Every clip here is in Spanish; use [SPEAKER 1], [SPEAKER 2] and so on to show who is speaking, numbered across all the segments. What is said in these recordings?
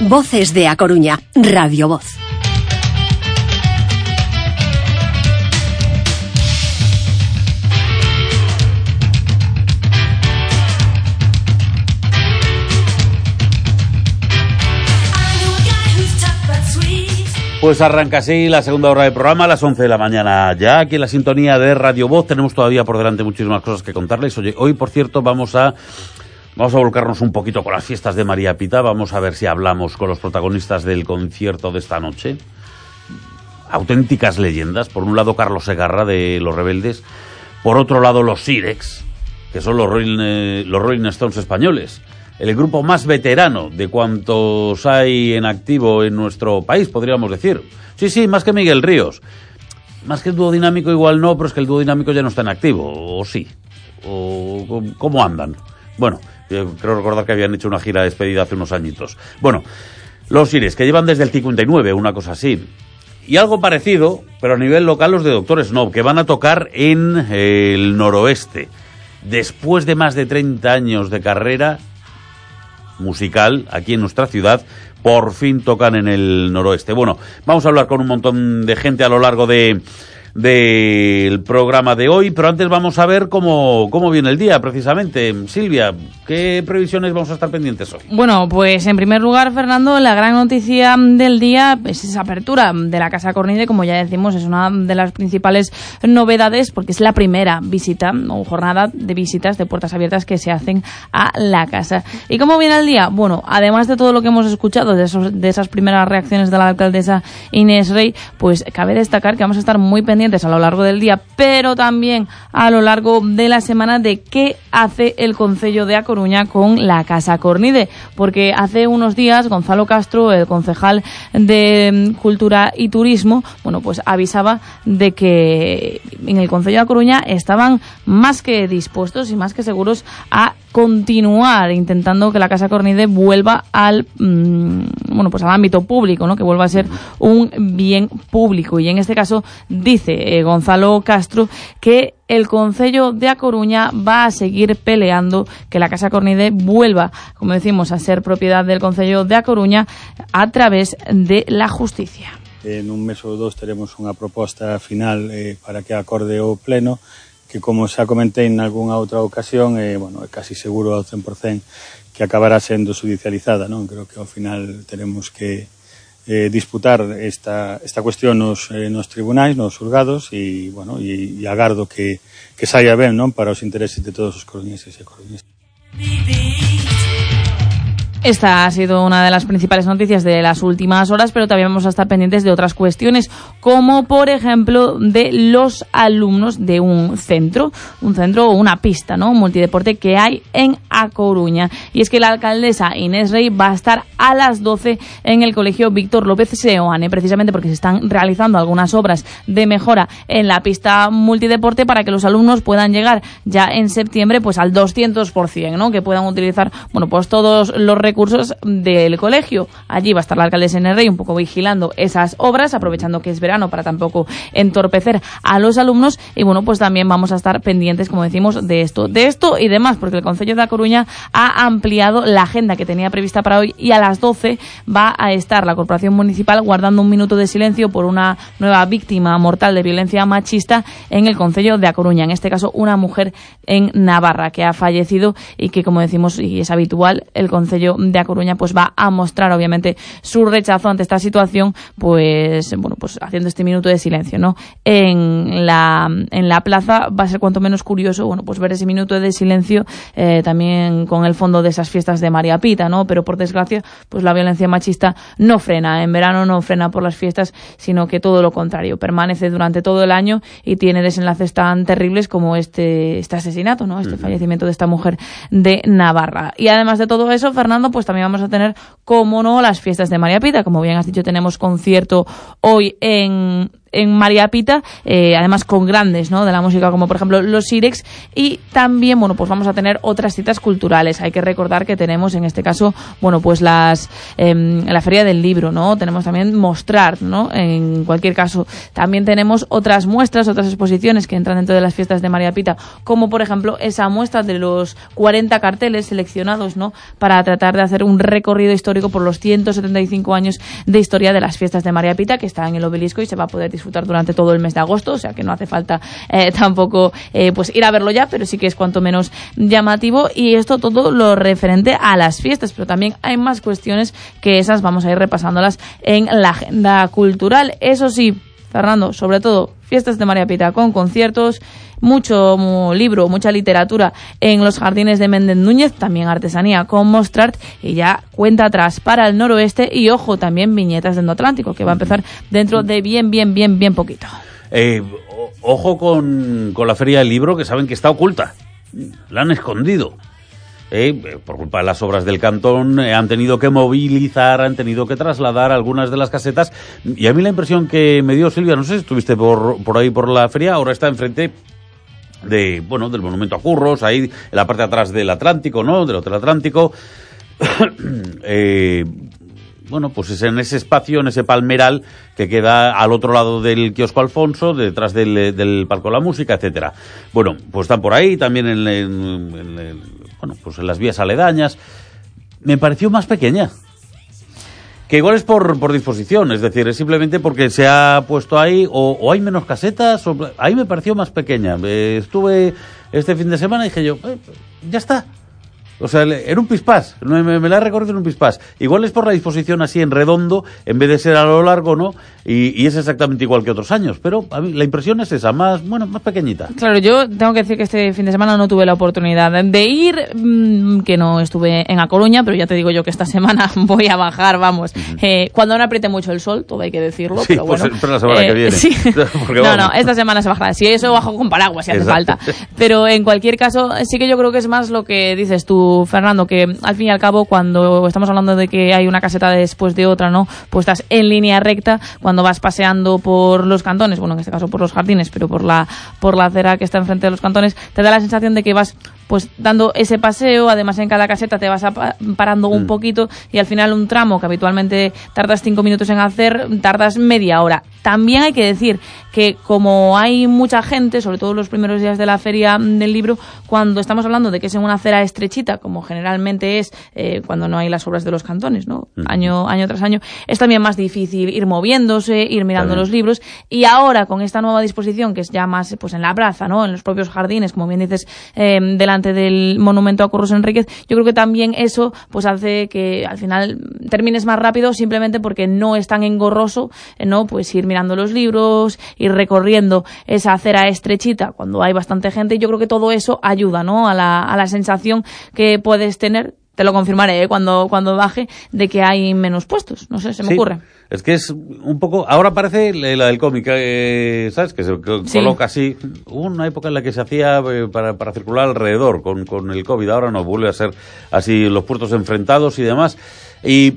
[SPEAKER 1] Voces de A Coruña, Radio Voz.
[SPEAKER 2] Pues arranca así la segunda hora del programa a las 11 de la mañana. Ya aquí en la sintonía de Radio Voz tenemos todavía por delante muchísimas cosas que contarles. Oye, hoy, por cierto, vamos a volcarnos un poquito con las fiestas de María Pita. Vamos a ver si hablamos con los protagonistas del concierto de esta noche. Auténticas leyendas. Por un lado, Carlos Segarra, de Los Rebeldes. Por otro lado, los Sirex, que son los Rolling Stones españoles. El grupo más veterano de cuantos hay en activo en nuestro país, podríamos decir. Sí, más que Miguel Ríos. Más que el dúo dinámico igual no, pero es que el dúo dinámico ya no está en activo, o sí. O ¿cómo andan? Bueno, yo creo recordar que habían hecho una gira de despedida hace unos añitos. Bueno, los Sires, que llevan desde el 59, una cosa así. Y algo parecido, pero a nivel local, los de Doctor Snob, que van a tocar en el noroeste. Después de más de 30 años de carrera musical aquí en nuestra ciudad, por fin tocan en el noroeste. Bueno, vamos a hablar con un montón de gente a lo largo del programa de hoy, pero antes vamos a ver cómo viene el día, precisamente. Silvia, ¿qué previsiones vamos a estar pendientes hoy?
[SPEAKER 3] Bueno, pues en primer lugar, Fernando, la gran noticia del día es esa apertura de la Casa Cornide. Como ya decimos, es una de las principales novedades porque es la primera visita o jornada de visitas de puertas abiertas que se hacen a la casa. ¿Y cómo viene el día? Bueno, además de todo lo que hemos escuchado, de esas primeras reacciones de la alcaldesa Inés Rey, pues cabe destacar que vamos a estar muy pendientes a lo largo del día, pero también a lo largo de la semana, de qué hace el Concello de A Coruña con la Casa Cornide, porque hace unos días Gonzalo Castro, el concejal de Cultura y Turismo, bueno, pues avisaba de que en el Concello de A Coruña estaban más que dispuestos y más que seguros a continuar intentando que la Casa Cornide vuelva al al ámbito público, ¿no? Que vuelva a ser un bien público. Y en este caso dice Gonzalo Castro que el Concello de A Coruña va a seguir peleando que la Casa Cornide vuelva, como decimos, a ser propiedad del Concello de A Coruña a través de la justicia.
[SPEAKER 4] En un mes ou dos teremos unha proposta final para que acorde o Pleno, que, como xa comentei en algunha outra ocasión, é casi seguro ao 100% que acabará sendo judicializada, non? Creo que ao final teremos que disputar esta cuestión nos tribunais, nos xulgados, e agardo que saia ben, non, para os intereses de todos os coruñeses e coruñesas.
[SPEAKER 3] Esta ha sido una de las principales noticias de las últimas horas, pero también vamos a estar pendientes de otras cuestiones, como por ejemplo de los alumnos de un centro o una pista, ¿no? Un multideporte que hay en A Coruña. Y es que la alcaldesa Inés Rey va a estar a las 12 en el colegio Víctor López Seoane, precisamente porque se están realizando algunas obras de mejora en la pista multideporte para que los alumnos puedan llegar ya en septiembre pues al 200%, ¿no? Que puedan utilizar, pues todos los recursos del colegio. Allí va a estar la alcaldesa Inés Rey un poco vigilando esas obras, aprovechando que es verano para tampoco entorpecer a los alumnos. Y pues también vamos a estar pendientes, como decimos, de esto y demás, porque el Concello de A Coruña ha ampliado la agenda que tenía prevista para hoy, y a las 12 va a estar la Corporación Municipal guardando un minuto de silencio por una nueva víctima mortal de violencia machista en el Concello de A Coruña, en este caso una mujer en Navarra que ha fallecido, y que, como decimos y es habitual, el Concello de A Coruña pues va a mostrar obviamente su rechazo ante esta situación, pues haciendo este minuto de silencio, ¿no? En la plaza va a ser cuanto menos curioso, pues ver ese minuto de silencio también con el fondo de esas fiestas de María Pita, ¿no? Pero por desgracia, pues la violencia machista no frena, en verano no frena por las fiestas, sino que todo lo contrario, permanece durante todo el año y tiene desenlaces tan terribles como este asesinato, ¿no? Este fallecimiento de esta mujer de Navarra. Y además de todo eso, Fernando, pues también vamos a tener, como no, las fiestas de María Pita. Como bien has dicho, tenemos concierto hoy en en María Pita, además con grandes, ¿no?, de la música, como por ejemplo los Sirex, y también, bueno, pues vamos a tener otras citas culturales. Hay que recordar que tenemos en este caso, bueno, pues la Feria del Libro, ¿no? Tenemos también Mostrar, ¿no? En cualquier caso, también tenemos otras muestras, otras exposiciones que entran dentro de las fiestas de María Pita, como por ejemplo esa muestra de los 40 carteles seleccionados, ¿no?, para tratar de hacer un recorrido histórico por los 175 años de historia de las fiestas de María Pita, que está en el Obelisco y se va a poder disfrutar durante todo el mes de agosto, o sea que no hace falta tampoco pues ir a verlo ya, pero sí que es cuanto menos llamativo. Y esto todo lo referente a las fiestas, pero también hay más cuestiones que esas vamos a ir repasándolas en la agenda cultural. Eso sí, Fernando, sobre todo fiestas de María Pita con conciertos, mucho libro, mucha literatura en los jardines de Méndez Núñez, también artesanía con Mostrart, y ya cuenta atrás para el noroeste, y ojo, también viñetas de Endoatlántico, que va a empezar dentro de bien poquito.
[SPEAKER 2] Ojo con la Feria del Libro, que saben que está oculta, la han escondido. Por culpa de las obras del cantón, han tenido que movilizar, han tenido que trasladar algunas de las casetas, y a mí la impresión que me dio, Silvia, no sé si estuviste por ahí por la feria, ahora está enfrente del monumento a Curros, ahí en la parte de atrás del Atlántico, ¿no?, del Hotel Atlántico. Pues es en ese espacio, en ese palmeral que queda al otro lado del kiosco Alfonso, detrás del Palco de la Música, etcétera. Bueno, pues están por ahí, también en las vías aledañas. Me pareció más pequeña. Que igual es por disposición, es decir, es simplemente porque se ha puesto ahí, o hay menos casetas, ahí me pareció más pequeña. Estuve este fin de semana y dije yo, ya está. O sea, era un pispás, me la he recorrido en un pispás. Igual es por la disposición así en redondo, en vez de ser a lo largo, ¿no? Y es exactamente igual que otros años, pero a mí la impresión es esa, más pequeñita.
[SPEAKER 3] Claro, yo tengo que decir que este fin de semana no tuve la oportunidad de ir, que no estuve en A Coruña, pero ya te digo yo que esta semana voy a bajar, vamos. Cuando no apriete mucho el sol, todo hay que decirlo,
[SPEAKER 2] sí,
[SPEAKER 3] pero bueno.
[SPEAKER 2] Pues la semana que viene.
[SPEAKER 3] Sí. No, esta semana se bajará. Si eso bajo con paraguas, si hace falta. Pero en cualquier caso, sí que yo creo que es más lo que dices tú, Fernando, que al fin y al cabo, cuando estamos hablando de que hay una caseta después de otra, ¿no?, pues estás en línea recta. Cuando vas paseando por los cantones, bueno, en este caso por los jardines, pero por la acera que está enfrente de los cantones, te da la sensación de que vas pues dando ese paseo. Además, en cada caseta te vas parando un poquito, y al final un tramo que habitualmente tardas 5 minutos en hacer, tardas media hora. También hay que decir que como hay mucha gente, sobre todo los primeros días de la Feria del Libro, cuando estamos hablando de que es en una acera estrechita, como generalmente es cuando no hay las obras de los cantones, ¿no?, año tras año, es también más difícil ir moviéndose, ir mirando los libros. Y ahora, con esta nueva disposición, que es ya más pues en la plaza, ¿no?, en los propios jardines, como bien dices, delante del monumento a Curros Enríquez, yo creo que también eso pues hace que al final termines más rápido, simplemente porque no es tan engorroso, ¿no?, pues ir mirando los libros, ir recorriendo esa acera estrechita cuando hay bastante gente. Yo creo que todo eso ayuda, ¿no?, a la sensación que puedes tener. Te lo confirmaré cuando baje, de que hay menos puestos. No sé, se me ocurre.
[SPEAKER 2] Es que es un poco... Ahora parece la del cómic, ¿sabes? Que se coloca así. Hubo una época en la que se hacía para circular alrededor con el COVID. Ahora no, vuelve a ser así, los puestos enfrentados y demás. Y,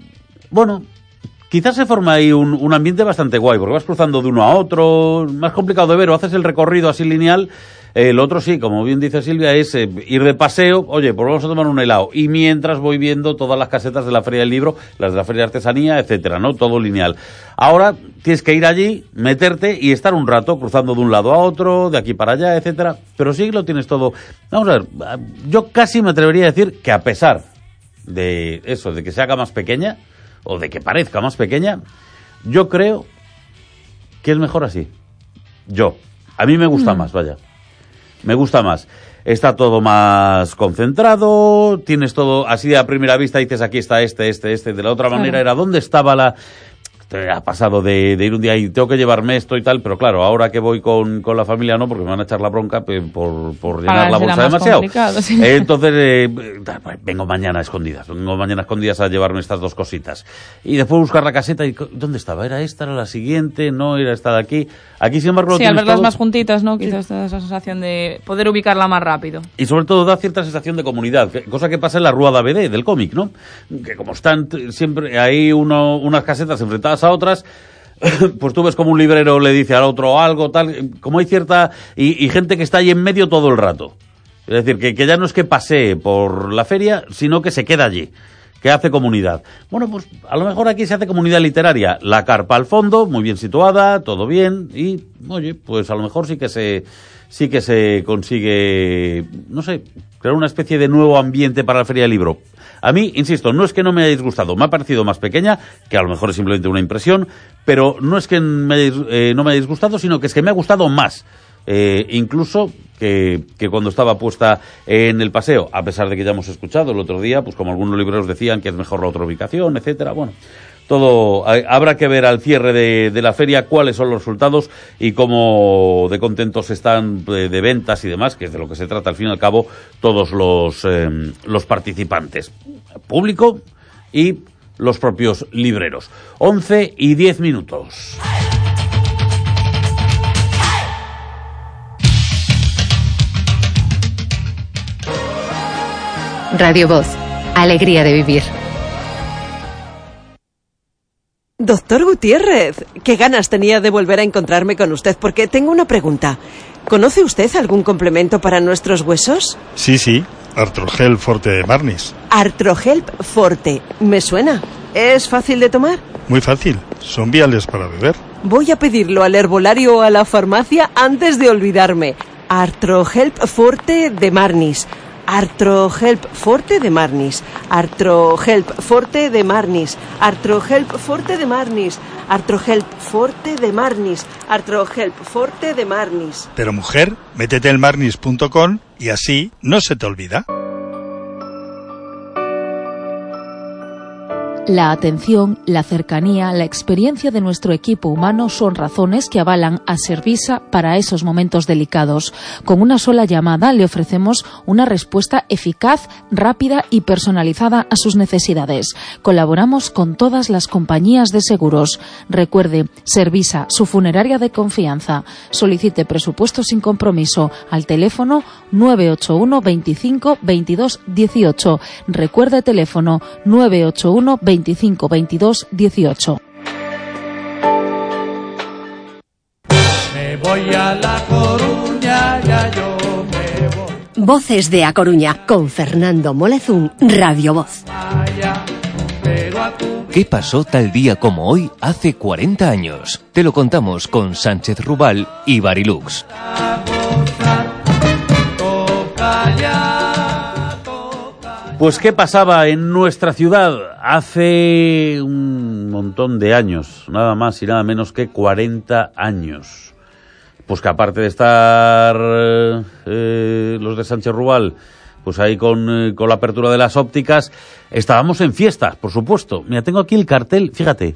[SPEAKER 2] bueno, quizás se forma ahí un ambiente bastante guay, porque vas cruzando de uno a otro, más complicado de ver, o haces el recorrido así lineal. El otro sí, como bien dice Silvia, es ir de paseo. Oye, pues vamos a tomar un helado, y mientras voy viendo todas las casetas de la Feria del Libro, las de la Feria de Artesanía, etcétera, ¿no? Todo lineal. Ahora tienes que ir allí, meterte y estar un rato cruzando de un lado a otro, de aquí para allá, etcétera. Pero sí lo tienes todo. Vamos a ver, yo casi me atrevería a decir que, a pesar de eso, de que se haga más pequeña, o de que parezca más pequeña, yo creo que es mejor así. A mí me gusta más, vaya. Me gusta más. Está todo más concentrado, tienes todo así a primera vista, dices aquí está este. De la otra manera era ¿dónde estaba la...? Te ha pasado de ir un día y tengo que llevarme esto y tal, pero claro, ahora que voy con la familia no, porque me van a echar la bronca por llenar la bolsa demasiado. Sí. Entonces, vengo mañana a escondidas a llevarme estas dos cositas. Y después buscar la caseta y ¿dónde estaba? ¿Era esta? ¿Era la siguiente? No, era esta de aquí. Aquí, sin embargo,
[SPEAKER 3] sí, al verlas más juntitas, ¿no? Quizás te da esa sensación de poder ubicarla más rápido.
[SPEAKER 2] Y sobre todo da cierta sensación de comunidad, cosa que pasa en la Rúa de ABD del cómic, ¿no? Que como están siempre ahí unas casetas enfrentadas a otras, pues tú ves como un librero le dice al otro algo, tal, como hay cierta... Y gente que está ahí en medio todo el rato. Es decir, que ya no es que pasee por la feria, sino que se queda allí, que hace comunidad. Bueno, pues a lo mejor aquí se hace comunidad literaria. La carpa al fondo, muy bien situada, todo bien, y, oye, pues a lo mejor sí que se consigue, no sé, crear una especie de nuevo ambiente para la Feria del Libro. A mí, insisto, no es que no me haya disgustado, me ha parecido más pequeña, que a lo mejor es simplemente una impresión, pero no es que no me haya disgustado, sino que es que me ha gustado más. Incluso que cuando estaba puesta en el paseo, a pesar de que ya hemos escuchado el otro día, pues como algunos libreros decían que es mejor la otra ubicación, etcétera. Bueno, todo habrá que ver al cierre de la feria cuáles son los resultados y cómo de contentos están de ventas y demás, que es de lo que se trata al fin y al cabo todos los participantes, público y los propios libreros. 11:10.
[SPEAKER 1] Radio Voz. Alegría de vivir.
[SPEAKER 5] Doctor Gutiérrez, qué ganas tenía de volver a encontrarme con usted, porque tengo una pregunta. ¿Conoce usted algún complemento para nuestros huesos?
[SPEAKER 6] Sí, Artrogel Forte de Marnis.
[SPEAKER 5] Artrogel Forte, me suena. ¿Es fácil de tomar?
[SPEAKER 6] Muy fácil, son viales para beber.
[SPEAKER 5] Voy a pedirlo al herbolario o a la farmacia antes de olvidarme. Artrogel Forte de Marnis. Artrohelp Forte de Marnis. Artrohelp Forte de Marnis. Artrohelp Forte de Marnis. Artrohelp Forte de Marnis. Artrohelp Forte de Marnis.
[SPEAKER 6] Pero mujer, métete en marnis.com y así no se te olvida.
[SPEAKER 7] La atención, la cercanía, la experiencia de nuestro equipo humano son razones que avalan a Servisa para esos momentos delicados. Con una sola llamada le ofrecemos una respuesta eficaz, rápida y personalizada a sus necesidades. Colaboramos con todas las compañías de seguros. Recuerde, Servisa, su funeraria de confianza. Solicite presupuesto sin compromiso al teléfono 981 25 22 18. Recuerde teléfono 981 25 22 18.
[SPEAKER 8] Me voy a La Coruña, ya yo me voy.
[SPEAKER 1] Voces de A Coruña, con Fernando Molezún, Radio Voz.
[SPEAKER 9] ¿Qué pasó tal día como hoy hace 40 años? Te lo contamos con Sánchez Rubal y Barilux.
[SPEAKER 2] Pues ¿qué pasaba en nuestra ciudad hace un montón de años? Nada más y nada menos que 40 años. Pues que aparte de estar los de Sánchez Rubal, pues ahí con la apertura de las ópticas, estábamos en fiestas, por supuesto. Mira, tengo aquí el cartel, fíjate.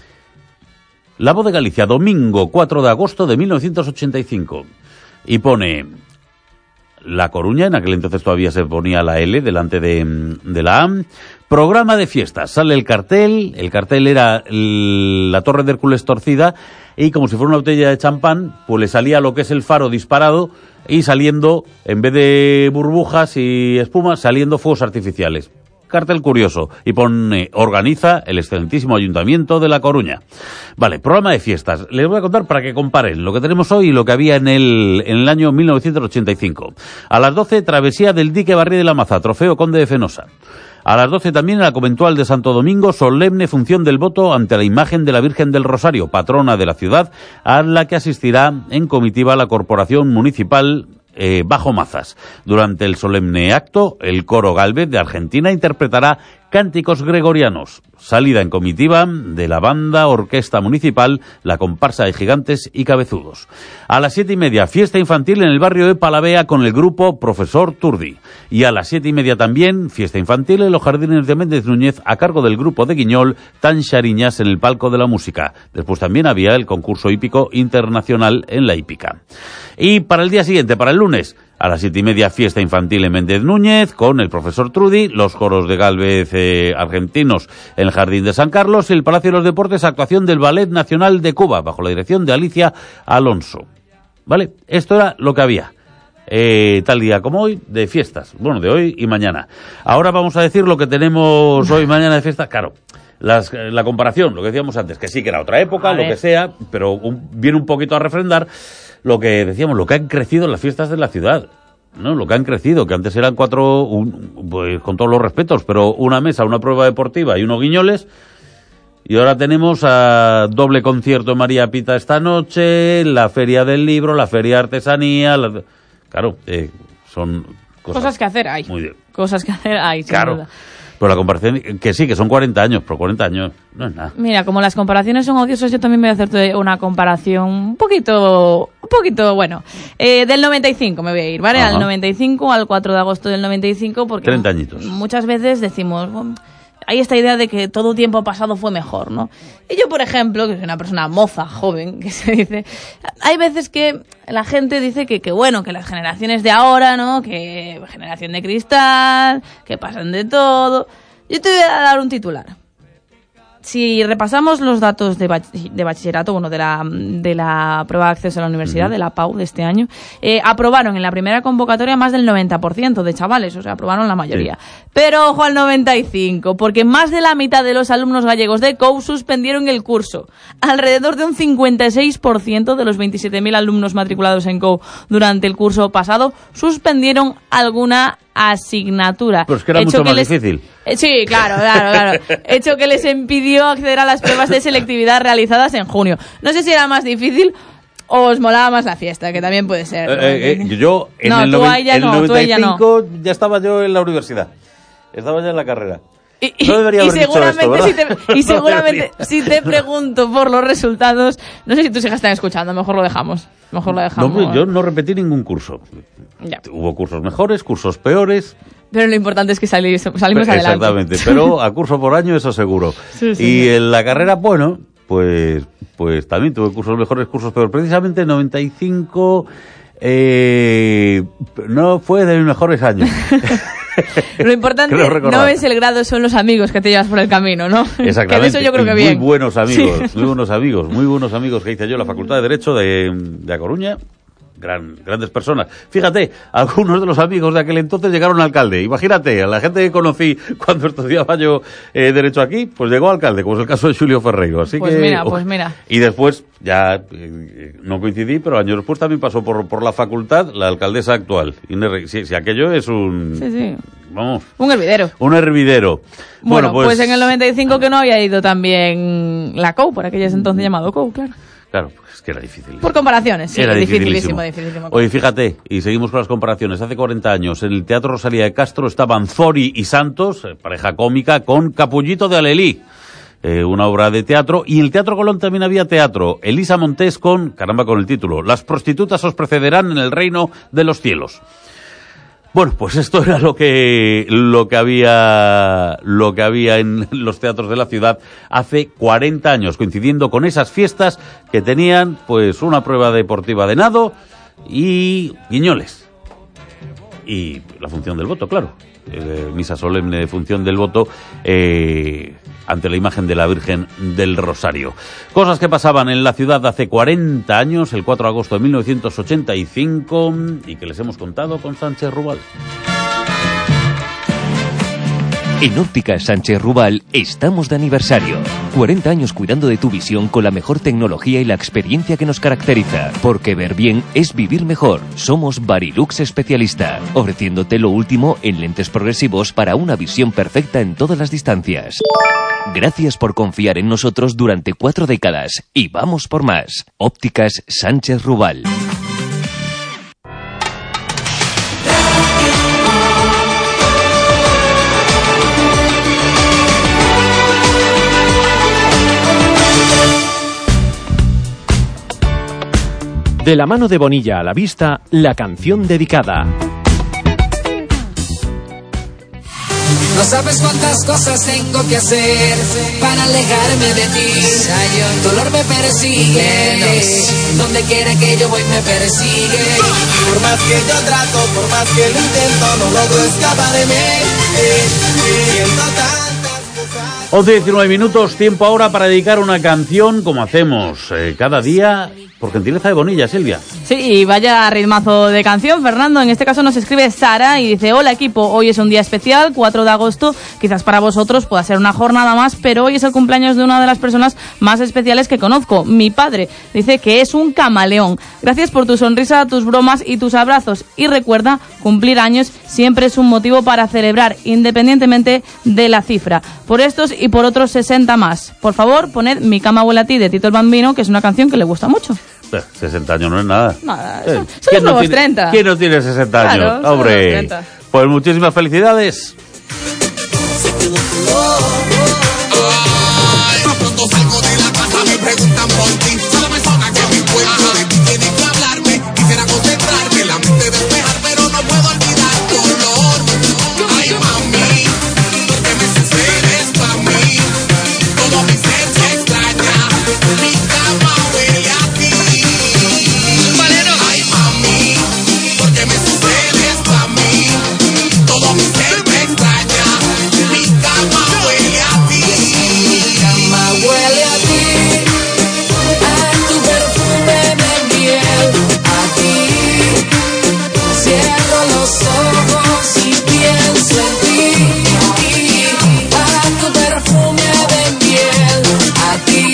[SPEAKER 2] La Voz de Galicia, domingo 4 de agosto de 1985. Y pone... La Coruña, en aquel entonces todavía se ponía la L delante de la A. Programa de fiestas. Sale el cartel era la Torre de Hércules torcida y como si fuera una botella de champán, pues le salía lo que es el faro disparado y saliendo, en vez de burbujas y espuma, saliendo fuegos artificiales. Cartel curioso. Y pone, organiza el excelentísimo Ayuntamiento de La Coruña. Vale, programa de fiestas. Les voy a contar para que comparen lo que tenemos hoy y lo que había en el año 1985. A las 12, travesía del dique Barrí de la Maza, trofeo Conde de Fenosa. A las 12 también en la Conventual de Santo Domingo, solemne función del voto ante la imagen de la Virgen del Rosario, patrona de la ciudad, a la que asistirá en comitiva la Corporación Municipal Bajo Mazas. Durante el solemne acto, el coro Gálvez de Argentina interpretará cánticos gregorianos. Salida en comitiva de la banda orquesta municipal, la comparsa de gigantes y cabezudos. A las 7:30, fiesta infantil en el barrio de Palavea con el grupo Profesor Turdi. Y a las 7:30 también, fiesta infantil en los jardines de Méndez Núñez a cargo del grupo de Guiñol, Tan Xariñas en el palco de la música. Después también había el concurso hípico internacional en la hípica. Y para el día siguiente, para el lunes, a las 7:30, fiesta infantil en Méndez Núñez con el profesor Trudy, los coros de Gálvez argentinos en el Jardín de San Carlos y el Palacio de los Deportes, actuación del Ballet Nacional de Cuba bajo la dirección de Alicia Alonso. ¿Vale? Esto era lo que había. Tal día como hoy, de fiestas. Bueno, de hoy y mañana. Ahora vamos a decir lo que tenemos hoy y mañana de fiesta. Claro, la comparación, lo que decíamos antes, que sí que era otra época, lo que sea, pero viene un poquito a refrendar lo que decíamos, lo que han crecido las fiestas de la ciudad. No, lo que han crecido, que antes eran 4, pues con todos los respetos, pero una mesa, una prueba deportiva y unos guiñoles, y ahora tenemos a doble concierto en María Pita esta noche, la feria del libro, la feria de artesanía, claro, son
[SPEAKER 3] cosas que hacer hay.
[SPEAKER 2] Muy bien.
[SPEAKER 3] Cosas que hacer hay, sin duda.
[SPEAKER 2] Pero la comparación, que sí, que son 40 años, pero 40 años no es nada.
[SPEAKER 3] Mira, como las comparaciones son odiosas, yo también voy a hacerte una comparación un poquito, bueno. Del 95 me voy a ir, ¿vale? Ajá. Al 95, al 4 de agosto del 95, porque
[SPEAKER 2] 30 añitos.
[SPEAKER 3] Muchas veces decimos, hay esta idea de que todo tiempo pasado fue mejor, ¿no? Y yo, por ejemplo, que soy una persona moza, joven, que se dice, hay veces que la gente dice que bueno, que las generaciones de ahora, ¿no? Que generación de cristal, que pasan de todo. Yo te voy a dar un titular. Si repasamos los datos de bachillerato, bueno, de la prueba de acceso a la universidad, de la PAU de este año, aprobaron en la primera convocatoria más del 90% de chavales, o sea, aprobaron la mayoría. Sí. Pero ojo al 95%, porque más de la mitad de los alumnos gallegos de COU suspendieron el curso. Alrededor de un 56% de los 27.000 alumnos matriculados en COU durante el curso pasado suspendieron alguna asignatura.
[SPEAKER 2] Pues que era mucho más difícil.
[SPEAKER 3] Sí, claro. Hecho que les impidió acceder a las pruebas de selectividad realizadas en junio. No sé si era más difícil o os molaba más la fiesta, que también puede ser.
[SPEAKER 2] Yo en el 95 ya estaba yo en la universidad. Estaba ya en la carrera. No debería haber dicho esto,
[SPEAKER 3] y seguramente si te pregunto por los resultados, no sé si tus hijas están escuchando, mejor lo dejamos.
[SPEAKER 2] No, yo no repetí ningún curso. Ya. Hubo cursos mejores, cursos peores.
[SPEAKER 3] Pero lo importante es que salimos adelante.
[SPEAKER 2] Exactamente, pero a curso por año, eso seguro. Sí, y en la carrera, bueno, pues también tuve cursos mejores, cursos peores. Precisamente en 95 no fue de mis mejores años.
[SPEAKER 3] Lo importante no es el grado, son los amigos que te llevas por el camino, ¿no?
[SPEAKER 2] Exactamente.
[SPEAKER 3] Que de eso yo creo que bien.
[SPEAKER 2] Muy buenos amigos, muy buenos amigos que hice yo en la Facultad de Derecho de A Coruña. Grandes personas. Fíjate, algunos de los amigos de aquel entonces llegaron a alcalde. Imagínate, a la gente que conocí cuando estudiaba yo Derecho aquí, pues llegó a alcalde, como es el caso de Julio Ferreiro. Así
[SPEAKER 3] pues
[SPEAKER 2] que,
[SPEAKER 3] mira.
[SPEAKER 2] Y después, ya no coincidí, pero años después también pasó por la facultad la alcaldesa actual. Si aquello es un...
[SPEAKER 3] Sí.
[SPEAKER 2] Vamos.
[SPEAKER 3] Un hervidero. Bueno, pues en el 95 que no había ido también la COU, por aquellas entonces llamado COU, claro.
[SPEAKER 2] Claro, pues que era difícil.
[SPEAKER 3] Por comparaciones, sí,
[SPEAKER 2] era
[SPEAKER 3] dificilísimo.
[SPEAKER 2] Oye, fíjate, y seguimos con las comparaciones. Hace 40 años, en el Teatro Rosalía de Castro estaban Zori y Santos, pareja cómica, con Capullito de Alelí, una obra de teatro. Y en el Teatro Colón también había teatro. Elisa Montés con el título, Las prostitutas os precederán en el reino de los cielos. Bueno, pues esto era lo que había en los teatros de la ciudad hace 40 años, coincidiendo con esas fiestas que tenían pues una prueba deportiva de nado y guiñoles. Y la función del voto, claro. Misa solemne de función del voto ante la imagen de la Virgen del Rosario. Cosas que pasaban en la ciudad hace 40 años, el 4 de agosto de 1985, y que les hemos contado con Sánchez Rubal.
[SPEAKER 9] En Ópticas Sánchez Rubal estamos de aniversario. 40 años cuidando de tu visión con la mejor tecnología y la experiencia que nos caracteriza. Porque ver bien es vivir mejor. Somos Varilux Especialista, ofreciéndote lo último en lentes progresivos para una visión perfecta en todas las distancias. Gracias por confiar en nosotros durante 4 décadas y vamos por más. Ópticas Sánchez Rubal.
[SPEAKER 10] De la mano de Bonilla a la vista, la canción dedicada.
[SPEAKER 11] No sabes cuántas cosas tengo que hacer para alejarme de ti. El dolor me persigue, donde quiera que yo voy me persigue.
[SPEAKER 12] Por más que yo trato, por más que lo intento, no logro escaparme. Siento tantas cosas.
[SPEAKER 2] 11:19, tiempo ahora para dedicar una canción como hacemos cada día Por gentileza de Bonilla, Silvia.
[SPEAKER 3] Sí, y vaya ritmazo de canción, Fernando. En este caso nos escribe Sara y dice: hola equipo, hoy es un día especial, 4 de agosto, quizás para vosotros pueda ser una jornada más, pero hoy es el cumpleaños de una de las personas más especiales que conozco, mi padre. Dice que es un camaleón. Gracias por tu sonrisa, tus bromas y tus abrazos. Y recuerda, cumplir años siempre es un motivo para celebrar, independientemente de la cifra. Por estos y por otros 60 más. Por favor, poned Mi cama huele a ti de Tito el Bambino, que es una canción que le gusta mucho.
[SPEAKER 2] 60 años no es nada.
[SPEAKER 3] Nada, son los nuevos 30.
[SPEAKER 2] ¿Quién no tiene 60 años?
[SPEAKER 3] Claro,
[SPEAKER 2] hombre. Pues muchísimas felicidades.
[SPEAKER 13] Pronto salgo de la casa, me preguntan por ti. Solo me suena que mi cuerpo de ti tiene que hablarme. Quisiera concentrarme, la mente despejar, pero no puedo olvidar tu olor. Ay, mami, porque me sucede esto a mí. Todo mi ser se extraña. Mi cama huele a ti. Ay, mami, porque me sucede esto a mí. Todo mi ser me extraña. Mi cama huele a ti. Mi cama huele a ti. A tu perfume de miel. A ti. Cierro los ojos y pienso en ti. A tu perfume de miel. A ti.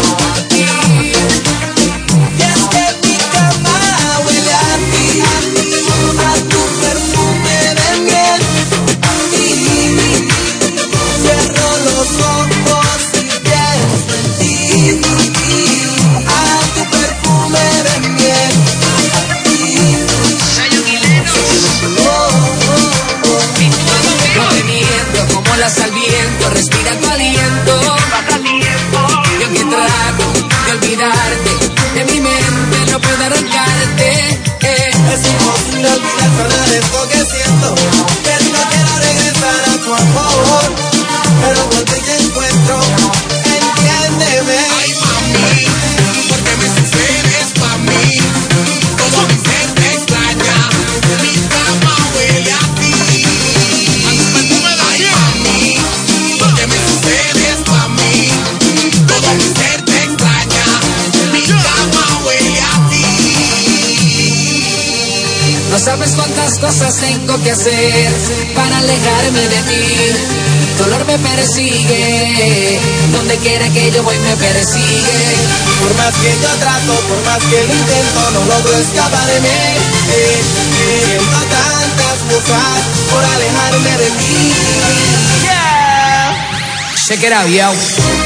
[SPEAKER 13] Y es que mi cama huele a ti. A tu perfume de miel. A ti. Cierro los ojos y pienso en ti. A tu perfume de miel. A ti. No te miento, como las al viento, respira tu aliento. Y aunque trato de olvidarte, de mi mente no puedo arrancarte. Es imposible olvidar nada de esto que siento. Pero no quiero regresar a tu amor. Pero cuando te encuentro, entiéndeme. Ay, mami, porque me sucede esto a mí. Todo mi ser te extraña. Mi cama huele a ti. Ay, mami, porque me sucede esto a mí. Todo mi ser te extraña. Mi cama huele a ti. No sabes cuántas cosas tengo que hacer para alejarme de ti. Dolor me persigue, donde quiera que yo voy me persigue. Por más que yo trato, por más que lo intento, no logro escaparme. Siento tantas cosas por alejarme de ti. Check it out, yo.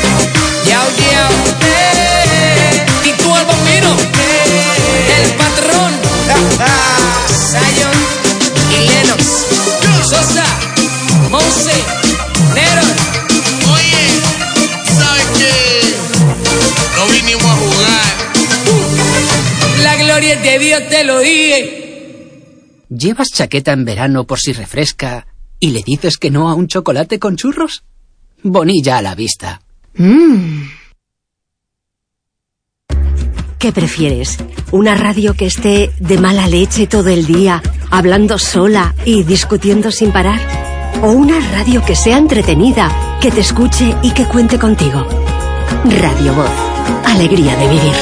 [SPEAKER 13] Y tú el Bambino, el patrón, Zion y Lennox, Sosa, Monse, Nero. Oye, ¿sabes qué? No vinimos a jugar. La gloria es de Dios, te lo dije.
[SPEAKER 14] ¿Llevas chaqueta en verano por si refresca y le dices que no a un chocolate con churros? Bonilla a la vista.
[SPEAKER 1] ¿Qué prefieres? ¿Una radio que esté de mala leche todo el día, hablando sola y discutiendo sin parar? ¿O una radio que sea entretenida, que te escuche y que cuente contigo? Radio Voz. Alegría de vivir.